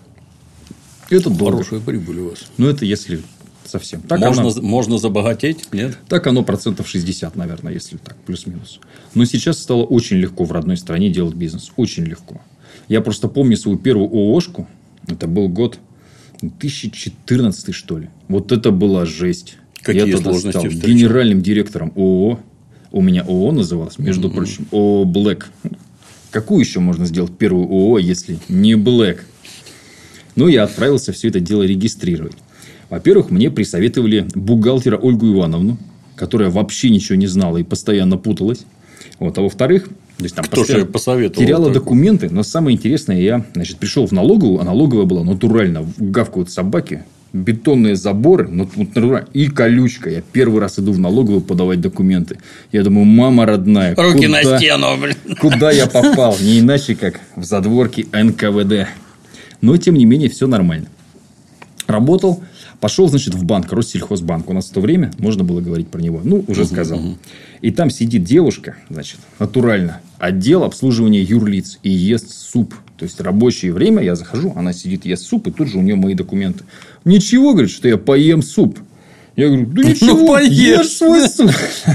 это долго. Хорошая прибыль у вас. Ну, это если совсем. Так можно, оно, можно забогатеть, нет? Так оно процентов шестьдесят, наверное, если так, плюс-минус. Но сейчас стало очень легко в родной стране делать бизнес. Очень легко. Я просто помню свою первую ООшку. Это был год две тысячи четырнадцатый, что ли. Вот это была жесть. Какие Я тогда сложности стал встречал? Генеральным директором ООО. У меня ООО называлось, между mm-hmm. прочим, ООО «Блэк». Какую еще можно сделать первую ООО, если не «Блэк»? Ну, я отправился все это дело регистрировать. Во-первых, мне присоветовали бухгалтера Ольгу Ивановну, которая вообще ничего не знала и постоянно путалась. Вот. А во-вторых, То есть, там Кто же посоветовал? Теряла такой? документы. Но самое интересное, я значит, пришел в налоговую, а налоговая была натурально. Гавкают собаки, бетонные заборы, ну, натурально, и колючка. Я первый раз иду в налоговую подавать документы. Я думаю, мама родная. Руки куда, на стену, блин. Куда я попал? Не иначе, как в задворки эн ка вэ дэ. Но, тем не менее, все нормально. Работал. Пошел, значит, в банк, Россельхозбанк. У нас в то время можно было говорить про него. Ну, уже сказал. Uh-huh. И там сидит девушка, значит, натурально. Отдел обслуживания юрлиц. И ест суп. То есть, рабочее время я захожу, она сидит, ест суп. И тут же у нее мои документы. Ничего, говорит, что я поем суп. Я говорю, да ничего, ешь свой суп.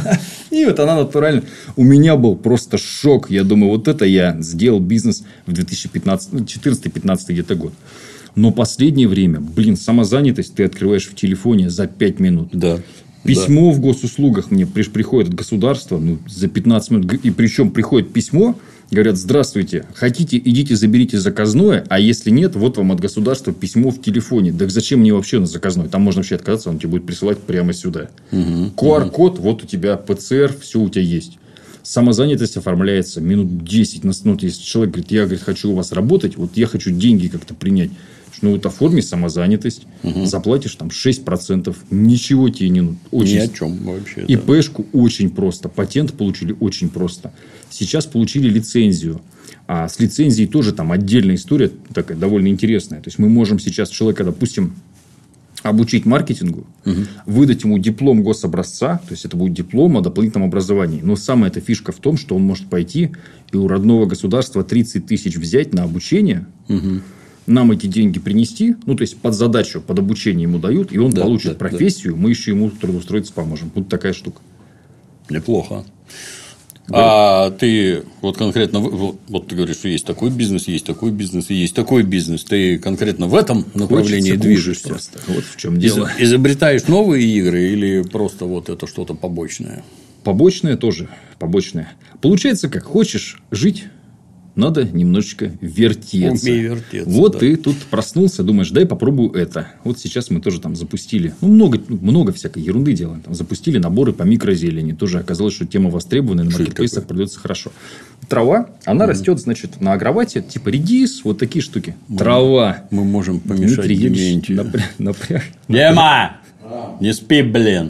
И вот она натурально. У меня был просто шок. Я думаю, вот это я сделал бизнес в две тысячи пятнадцатом, четырнадцатый-пятнадцатый где-то год. Но последнее время, блин, самозанятость ты открываешь в телефоне за пять минут. Да. Письмо да. в госуслугах мне приходит от государства ну, за пятнадцать минут. И причем приходит письмо, говорят, здравствуйте, хотите, идите заберите заказное, а если нет, вот вам от государства письмо в телефоне. Так зачем мне вообще на заказное? Там можно вообще отказаться, он тебе будет присылать прямо сюда. Угу. ку ар код, угу. вот у тебя пэ цэ эр, все у тебя есть. Самозанятость оформляется минут десять. Ну, если человек говорит, я говорит, хочу у вас работать, вот я хочу деньги как-то принять. Ну, вот оформи самозанятость, угу. заплатишь там шесть процентов, ничего тебе не нужно. Очень... Ни о чем вообще. ИПшку да. очень просто, патент получили очень просто. Сейчас получили лицензию. А с лицензией тоже там отдельная история, такая довольно интересная. То есть, мы можем сейчас человека, допустим, обучить маркетингу, угу. выдать ему диплом гособразца, то есть, это будет диплом о дополнительном образовании. Но самая эта фишка в том, что он может пойти и у родного государства тридцать тысяч взять на обучение, угу. нам эти деньги принести, ну, то есть, под задачу, под обучение ему дают, и он да, получит да, профессию, да. мы еще ему трудоустроиться поможем. Вот такая штука. Неплохо. Да. А ты вот конкретно, вот, вот ты говоришь, что есть такой бизнес, есть такой бизнес, и есть такой бизнес. Ты конкретно в этом направлении Хочется движешься. Просто. Вот в чем дело. Изобретаешь новые игры или просто вот это что-то побочное? Побочное тоже. Побочное. Получается, как хочешь жить, надо немножечко вертеться. Умей вертеться. Вот да. ты тут проснулся, думаешь, дай попробую это. Вот сейчас мы тоже там запустили. Ну, много, много всякой ерунды делаем. Там запустили наборы по микрозелени. Тоже оказалось, что тема востребованная, на маркетплейсах продается хорошо. Трава, она mm-hmm. растет, значит, на агровате, типа редис, вот такие штуки. Мы, Трава. Мы можем помешать Дементию. Напряг, напряг. Дема! Не спи, блин.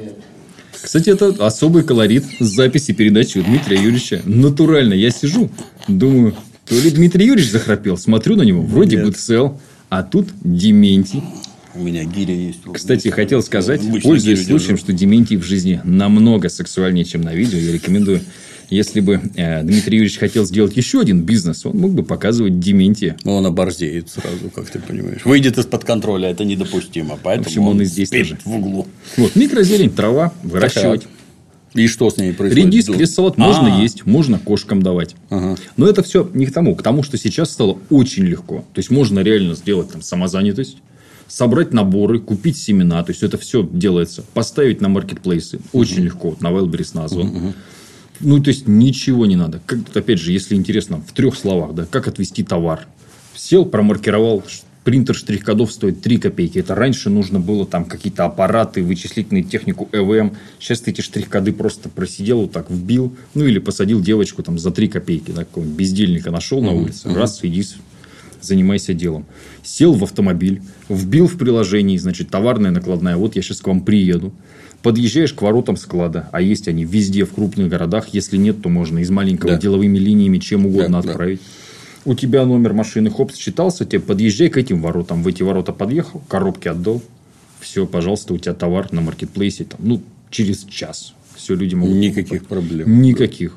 Кстати, это особый колорит записи передачи у Дмитрия Юрьевича. Натурально. Я сижу, думаю, то ли Дмитрий Юрьевич захрапел. Смотрю на него, вроде Нет. бы цел. А тут Дементий. У меня гиря есть. Кстати, хотел сказать, пользуясь случаем, что Дементий в жизни намного сексуальнее, чем на видео. Я рекомендую. Если бы э, Дмитрий Юрьевич хотел сделать еще один бизнес, он мог бы показывать Дементия. Но он оборзеет сразу, как ты понимаешь. Выйдет из-под контроля, это недопустимо. Поэтому в общем, он, он и здесь спит тоже. в углу. Вот, микрозелень, трава, выращивать. Так, и что с ней происходит? Редис, крест-салат можно А-а-а. есть, можно кошкам давать. Ага. Но это все не к тому. К тому, что сейчас стало очень легко. То есть, можно реально сделать там самозанятость, собрать наборы, купить семена. То есть, это все делается. Поставить на маркетплейсы. Очень угу. легко. Вот на Wildberries, на Озон. Угу. Ну, то есть, ничего не надо. Как, опять же, если интересно, в трех словах, да, как отвезти товар. Сел, промаркировал. Принтер штрих-кодов стоит три копейки. Это раньше нужно было там какие-то аппараты, вычислительную технику и ви эм. Сейчас ты эти штрих-коды просто просидел, вот так вбил. Ну, или посадил девочку там за три копейки. Да, какого-нибудь бездельника нашел uh-huh. на улице. Uh-huh. Раз, иди, занимайся делом. Сел в автомобиль, вбил в приложении, значит, товарная накладная. Вот я сейчас к вам приеду. Подъезжаешь к воротам склада, а есть они везде в крупных городах. Если нет, то можно из маленького да. деловыми линиями чем угодно да, отправить. Да. У тебя номер машины, хоп, считался, тебе подъезжай к этим воротам. В эти ворота подъехал, коробки отдал. Все, пожалуйста, у тебя товар на маркетплейсе. Там, ну, через час. Все, люди могут... Никаких покупать. Проблем. Никаких.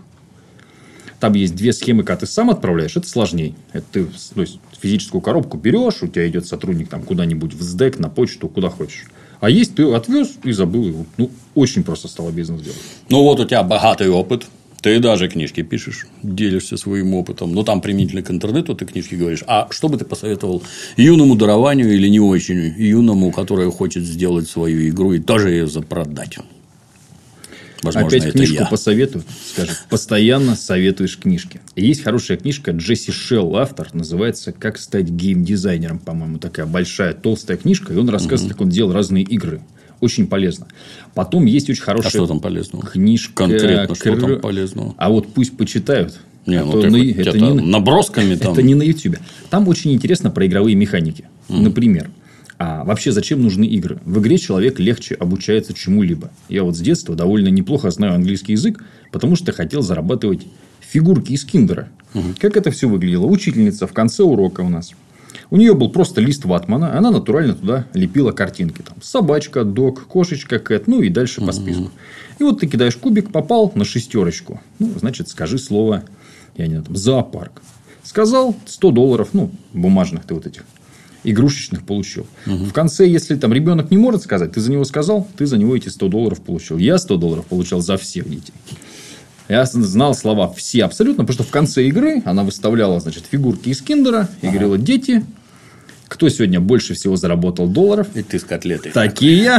Там есть две схемы, когда ты сам отправляешь. Это сложнее. Это ты то есть, физическую коробку берешь, у тебя идет сотрудник там куда-нибудь в СДЭК, на почту, куда хочешь. А есть ты отвез и забыл его. Ну, очень просто стало бизнес делать. Ну, вот у тебя богатый опыт. Ты даже книжки пишешь, делишься своим опытом. Но там применительно к интернету ты книжки говоришь. А что бы ты посоветовал юному дарованию или не очень юному, который хочет сделать свою игру и тоже ее запродать? Возможно, опять это книжку я. посоветую. Скажет, постоянно советуешь книжки. Есть хорошая книжка, Джесси Шелл, автор, называется «Как стать геймдизайнером», по-моему, такая большая толстая книжка, и он рассказывает, угу. как он делал разные игры. Очень полезно. Потом есть очень хорошая... А что там полезного? Книжка... Конкретно, что кр... там полезного? А вот пусть почитают. Не, а ну, то ты на... хоть это это не... набросками там. Это не на Ютубе. Там очень интересно про игровые механики. Mm. Например, а вообще зачем нужны игры? В игре человек легче обучается чему-либо. Я вот с детства довольно неплохо знаю английский язык, потому что хотел зарабатывать фигурки из киндера. Mm-hmm. Как это все выглядело? Учительница в конце урока у нас. У нее был просто лист ватмана, она натурально туда лепила картинки. Там собачка, дог, кошечка, кэт, ну и дальше по списку. Mm-hmm. И вот ты кидаешь кубик, попал на шестерочку. Ну, значит, скажи слово, я не знаю, там, зоопарк. Сказал сто долларов, ну, бумажных ты вот этих, игрушечных получил. Угу. В конце, если там ребенок не может сказать, ты за него сказал, ты за него эти сто долларов получил. Я сто долларов получал за всех детей. Я знал слова все абсолютно, потому что в конце игры она выставляла, значит, фигурки из киндера и ага. говорила: дети, кто сегодня больше всего заработал долларов? И ты с котлетой. Такие.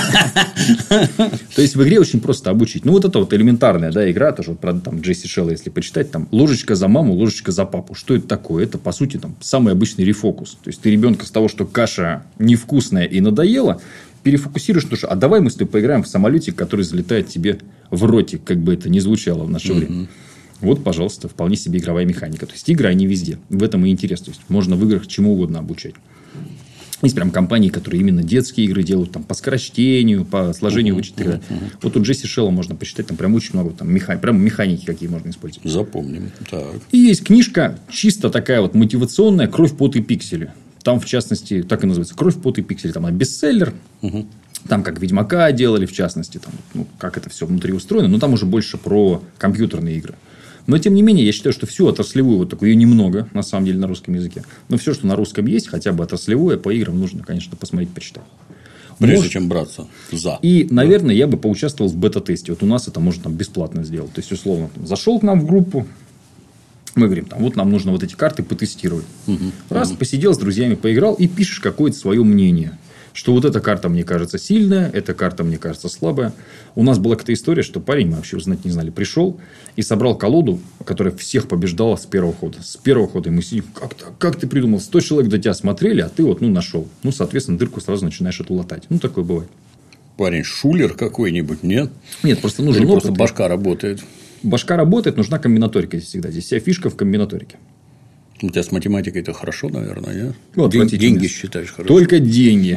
То есть, в игре очень просто обучить. Ну, вот это вот элементарная, да, игра. Тоже вот про там Джесси Шелла, если почитать, там ложечка за маму, ложечка за папу. Что это такое? Это, по сути, там самый обычный рефокус. То есть, ты ребенка с того, что каша невкусная и надоела, перефокусируешь, потому что а давай мы с тобой поиграем в самолетик, который залетает тебе в ротик, как бы это ни звучало в наше mm-hmm. время. Вот, пожалуйста, вполне себе игровая механика. То есть, игры, они везде. В этом и интерес. То есть, можно в играх чему угодно обучать. Есть прям компании, которые именно детские игры делают там, по скорочтению, по сложению uh-huh, вычета. Uh-huh, uh-huh. Вот у Джесси Шелла можно посчитать, там прям очень много там, меха... прям механики, какие можно использовать. Запомним. Так. И есть книжка чисто такая вот мотивационная «Кровь, пот и пиксели». Там, в частности, так и называется «Кровь, пот и пиксели». Там бестселлер. Uh-huh. Там как Ведьмака делали, в частности. Там, ну, как это все внутри устроено. Но там уже больше про компьютерные игры. Но, тем не менее, я считаю, что всю отраслевую, вот такую, ее немного, на самом деле, на русском языке. Но все, что на русском есть, хотя бы отраслевое, по играм нужно, конечно, посмотреть, почитать. Прежде Может... чем браться за. И, наверное, да. я бы поучаствовал в бета-тесте. Вот у нас это можно там бесплатно сделать. То есть, условно, там, зашел к нам в группу, мы говорим, там, вот нам нужно вот эти карты потестировать. Угу. Раз, угу. посидел с друзьями, поиграл и пишешь какое-то свое мнение. Что вот эта карта мне кажется сильная, эта карта мне кажется слабая. У нас была какая-то история, что парень, мы вообще узнать не знали, пришел и собрал колоду, которая всех побеждала с первого хода. С первого хода. И мы сидим, как, как ты придумал? сто человек до тебя смотрели, а ты вот, ну, нашел. Ну, соответственно, дырку сразу начинаешь эту латать. Ну, такое бывает. Парень шулер какой-нибудь, нет? Нет, просто нужен Или опыт. Просто башка работает. Башка работает, нужна комбинаторика здесь всегда. Здесь вся фишка в комбинаторике. У тебя с математикой-то хорошо, наверное, нет? Вот, День, деньги считаешь хорошо. Только деньги.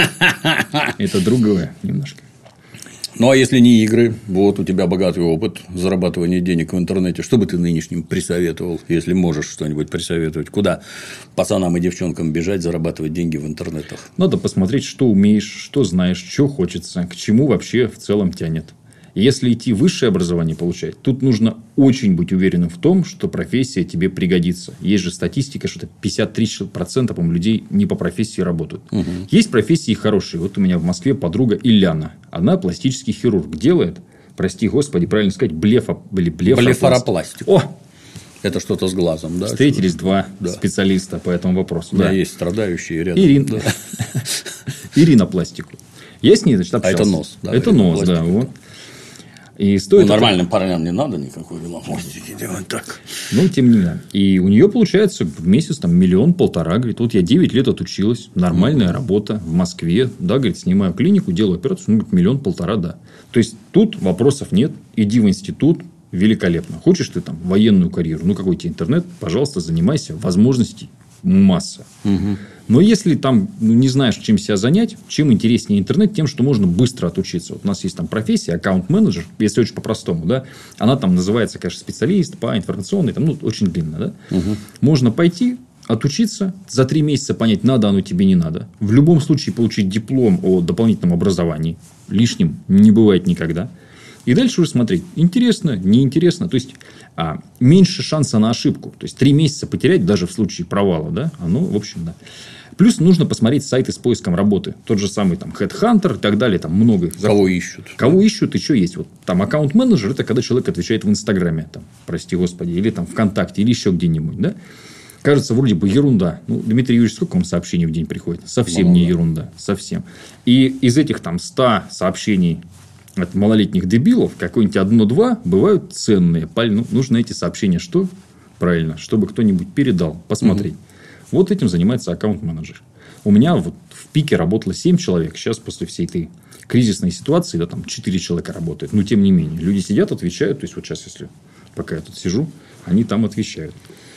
Это другое немножко. Ну, а если не игры? Вот у тебя богатый опыт зарабатывания денег в интернете. Что бы ты нынешним присоветовал, если можешь что-нибудь присоветовать? Куда пацанам и девчонкам бежать, зарабатывать деньги в интернетах? Надо посмотреть, что умеешь, что знаешь, что хочется, к чему вообще в целом тянет. Если идти высшее образование получать, тут нужно очень быть уверенным в том, что профессия тебе пригодится. Есть же статистика, что пятьдесят три процента людей не по профессии работают. Угу. Есть профессии хорошие. Вот у меня в Москве подруга Ильяна. Она пластический хирург. Делает, прости господи, правильно сказать, блефа, блефаропластику. О! Это что-то с глазом, да? Встретились что-то? два да. специалиста по этому вопросу. Да, да. есть страдающие рядом. Ирин... да. Ирина пластику. Я с ней, значит, общался. А это нос. Да, это нос, пластику. Да. Вот. И стоит ну, нормальным это... парням не надо никакой веломостики делать так. Ну, тем не менее. И у нее получается в месяц там миллион-полтора. Говорит, вот я девять лет отучилась. Нормальная mm-hmm. работа в Москве. Да, говорит, снимаю клинику, делаю операцию. Ну, говорит, миллион-полтора, да. То есть, тут вопросов нет. Иди в институт. Великолепно. Хочешь ты там военную карьеру? Ну, какой тебе интернет? Пожалуйста, занимайся. Возможностей масса. Угу. Но если там ну, не знаешь, чем себя занять, чем интереснее интернет, тем, что можно быстро отучиться. Вот у нас есть там профессия, аккаунт-менеджер, если очень по-простому, да, она там называется, конечно, специалист по информационной, там, ну, очень длинно, да. Угу. Можно пойти, отучиться, за три месяца понять, надо оно тебе, не надо. В любом случае получить диплом о дополнительном образовании. Лишним не бывает никогда. И дальше уже смотреть, интересно, неинтересно. То есть, а, меньше шанса на ошибку. То есть, три месяца потерять даже в случае провала. Да? Оно, в общем, да. Плюс нужно посмотреть сайты с поиском работы. Тот же самый там HeadHunter и так далее. Там много. Кого ищут. Кого ищут и что есть. Вот, там аккаунт-менеджер – это когда человек отвечает в Инстаграме. Там, прости господи. Или там ВКонтакте. Или еще где-нибудь. Да? Кажется, вроде бы ерунда. Ну, Дмитрий Юрьевич, сколько вам сообщений в день приходит? Совсем Много. не ерунда. Совсем. И из этих там ста сообщений от малолетних дебилов, какое-нибудь одно-два бывают ценные. Ну, нужно эти сообщения что? Правильно, чтобы кто-нибудь передал, посмотреть. Угу. Вот этим занимается аккаунт-менеджер. У меня вот в пике работало семь человек. Сейчас после всей этой кризисной ситуации, да, там четыре человека работает. Но, тем не менее, люди сидят, отвечают. То есть, вот сейчас, если пока я тут сижу, они там отвечают.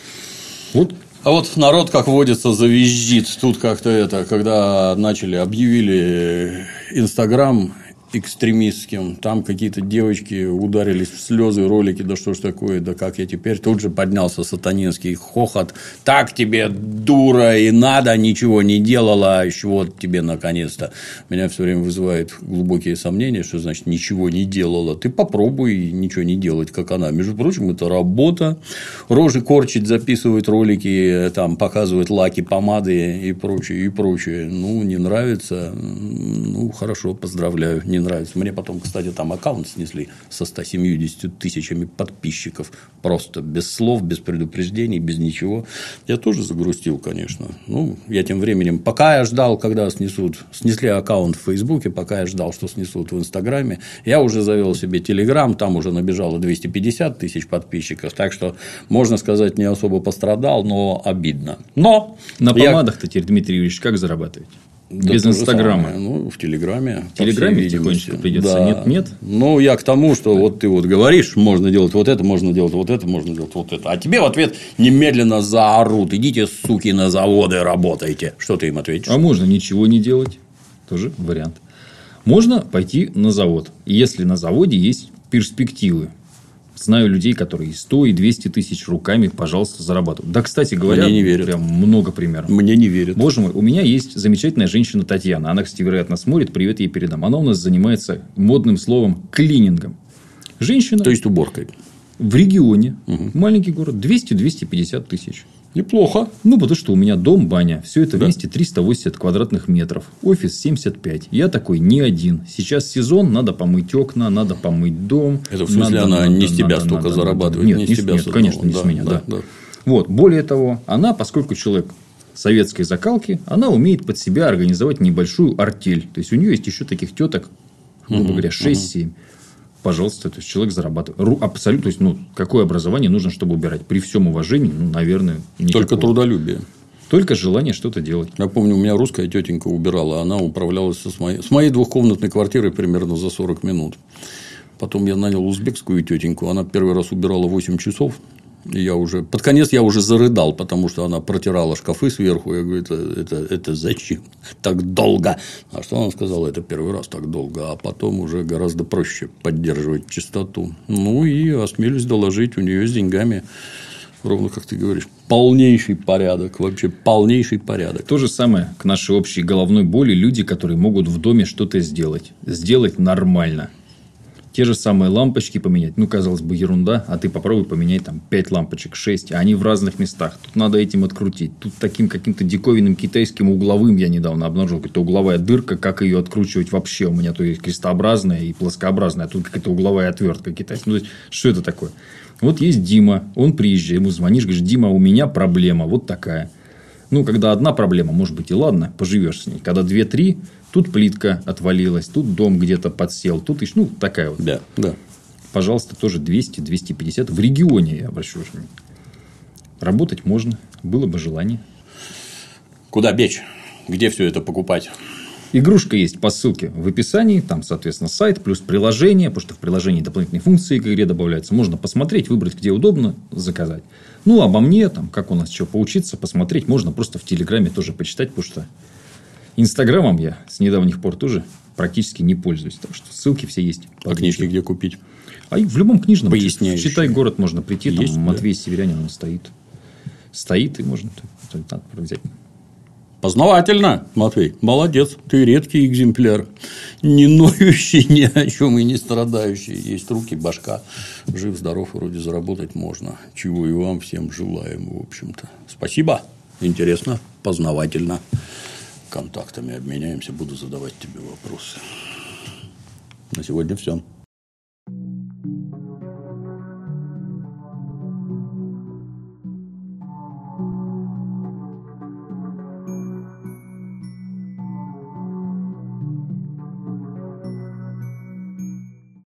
Вот. А вот народ, как водится, завизжит. Тут как-то это, когда начали, объявили Инстаграм экстремистским, там какие-то девочки ударились в слезы, ролики, да что ж такое, да как я теперь, тут же поднялся сатанинский хохот, так тебе, дура, и надо, ничего не делала, вот тебе наконец-то. Меня все время вызывает глубокие сомнения, что значит ничего не делала, ты попробуй ничего не делать, как она, между прочим, это работа, рожи корчить, записывать ролики, там, показывать лаки, помады и прочее, и прочее, ну, не нравится, ну, хорошо, поздравляю, не нравится. Мне потом, кстати, там аккаунт снесли со ста семьюдесятью тысячами подписчиков. Просто без слов, без предупреждений, без ничего. Я тоже загрустил, конечно. Ну, я тем временем, пока я ждал, когда снесут, снесли аккаунт в Фейсбуке, пока я ждал, что снесут в Инстаграме, я уже завел себе Телеграм, там уже набежало двести пятьдесят тысяч подписчиков. Так что, можно сказать, не особо пострадал, но обидно. Но на я... помадах-то теперь, Дмитрий Юрьевич, как зарабатываете? Да, без Инстаграма. Ну, в Телеграме. В Телеграме тихонечко придется. Да. Нет, нет. Ну, я к тому, что да. Вот ты вот говоришь, можно делать вот это, можно делать вот это, можно делать вот это. А тебе в ответ немедленно заорут. Идите, суки, на заводы работайте. Что ты им ответишь? А можно ничего не делать. Тоже вариант. Можно пойти на завод. И если на заводе есть перспективы. Знаю людей, которые и сто, и двести тысяч руками, пожалуйста, зарабатывают. Да, кстати говоря, мне не верят. Прям много примеров. Мне не верят. Боже мой, у меня есть замечательная женщина Татьяна. Она, кстати, вероятно, смотрит. Привет ей передам. Она у нас занимается модным словом клинингом. Женщина. То есть уборкой. В регионе. Угу. Маленький город. двести - двести пятьдесят тысяч. Неплохо. Ну, потому что у меня дом, баня. Все это да. вместе триста восемьдесят квадратных метров. Офис семьдесят пять. Я такой не один. Сейчас сезон, надо помыть окна, надо помыть дом. Это в смысле, надо, она надо, не с тебя надо, столько надо, зарабатывает? Нет, не, не с тебя нет, конечно, не да, с меня. Да, Да. Да. Вот. Более того, она, поскольку человек советской закалки, она умеет под себя организовать небольшую артель. То есть, у нее есть еще таких теток, грубо угу, говоря, шесть-семь. Угу. Пожалуйста, то есть, человек зарабатывает. Абсолютно. То есть, ну, какое образование нужно, чтобы убирать? При всем уважении, ну, наверное, никакого. Только трудолюбие. Только желание что-то делать. Я помню, у меня русская тетенька убирала. Она управлялась с моей, с моей двухкомнатной квартирой примерно за сорок минут. Потом я нанял узбекскую тетеньку. Она первый раз убирала восемь часов. И я уже... Под конец я уже зарыдал, потому что она протирала шкафы сверху. Я говорю, это, это, это зачем так долго? А что она сказала? Это первый раз так долго. А потом уже гораздо проще поддерживать чистоту. Ну, и осмелюсь доложить, у нее с деньгами, ровно как ты говоришь, полнейший порядок. Вообще полнейший порядок. То же самое к нашей общей головной боли. Люди, которые могут в доме что-то сделать. Сделать нормально. Те же самые лампочки поменять. Ну, казалось бы, ерунда. А ты попробуй поменять там пять лампочек, шесть. А они в разных местах. Тут надо этим открутить. Тут таким каким-то диковинным китайским угловым я недавно обнаружил. Какая-то угловая дырка. Как ее откручивать вообще? У меня то есть крестообразная и плоскообразная. А тут какая-то угловая отвертка китайская. Ну, что это такое? Вот есть Дима. Он приезжает. Ему звонишь. Говоришь, Дима, у меня проблема. Вот такая. Ну, когда одна проблема, может быть, и ладно, поживешь с ней. Когда две-три, тут плитка отвалилась, тут дом где-то подсел, тут еще, ну, такая вот. Да, да. Пожалуйста, тоже двести - двести пятьдесят. В регионе, я обращу внимание. Работать можно, было бы желание. Куда бечь? Где все это покупать? Игрушка есть по ссылке в описании. Там, соответственно, сайт плюс приложение. Потому что в приложении дополнительные функции к игре добавляются. Можно посмотреть, выбрать, где удобно, заказать. Ну, обо мне, там, как у нас что поучиться, посмотреть. Можно просто в Телеграме тоже почитать. Потому что Инстаграмом я с недавних пор тоже практически не пользуюсь. Так что ссылки все есть. А книжки где купить? А в любом книжном. Поясняющие. Читай город можно прийти. Там Есть, Матвей да. Северянин, он стоит. Стоит, и можно надо взять. Познавательно, Матвей. Молодец. Ты редкий экземпляр. Не ноющий ни о чем и не страдающий. Есть руки, башка. Жив, здоров, вроде заработать можно. Чего и вам всем желаем, в общем-то. Спасибо. Интересно, познавательно. Контактами обменяемся. Буду задавать тебе вопросы. На сегодня все.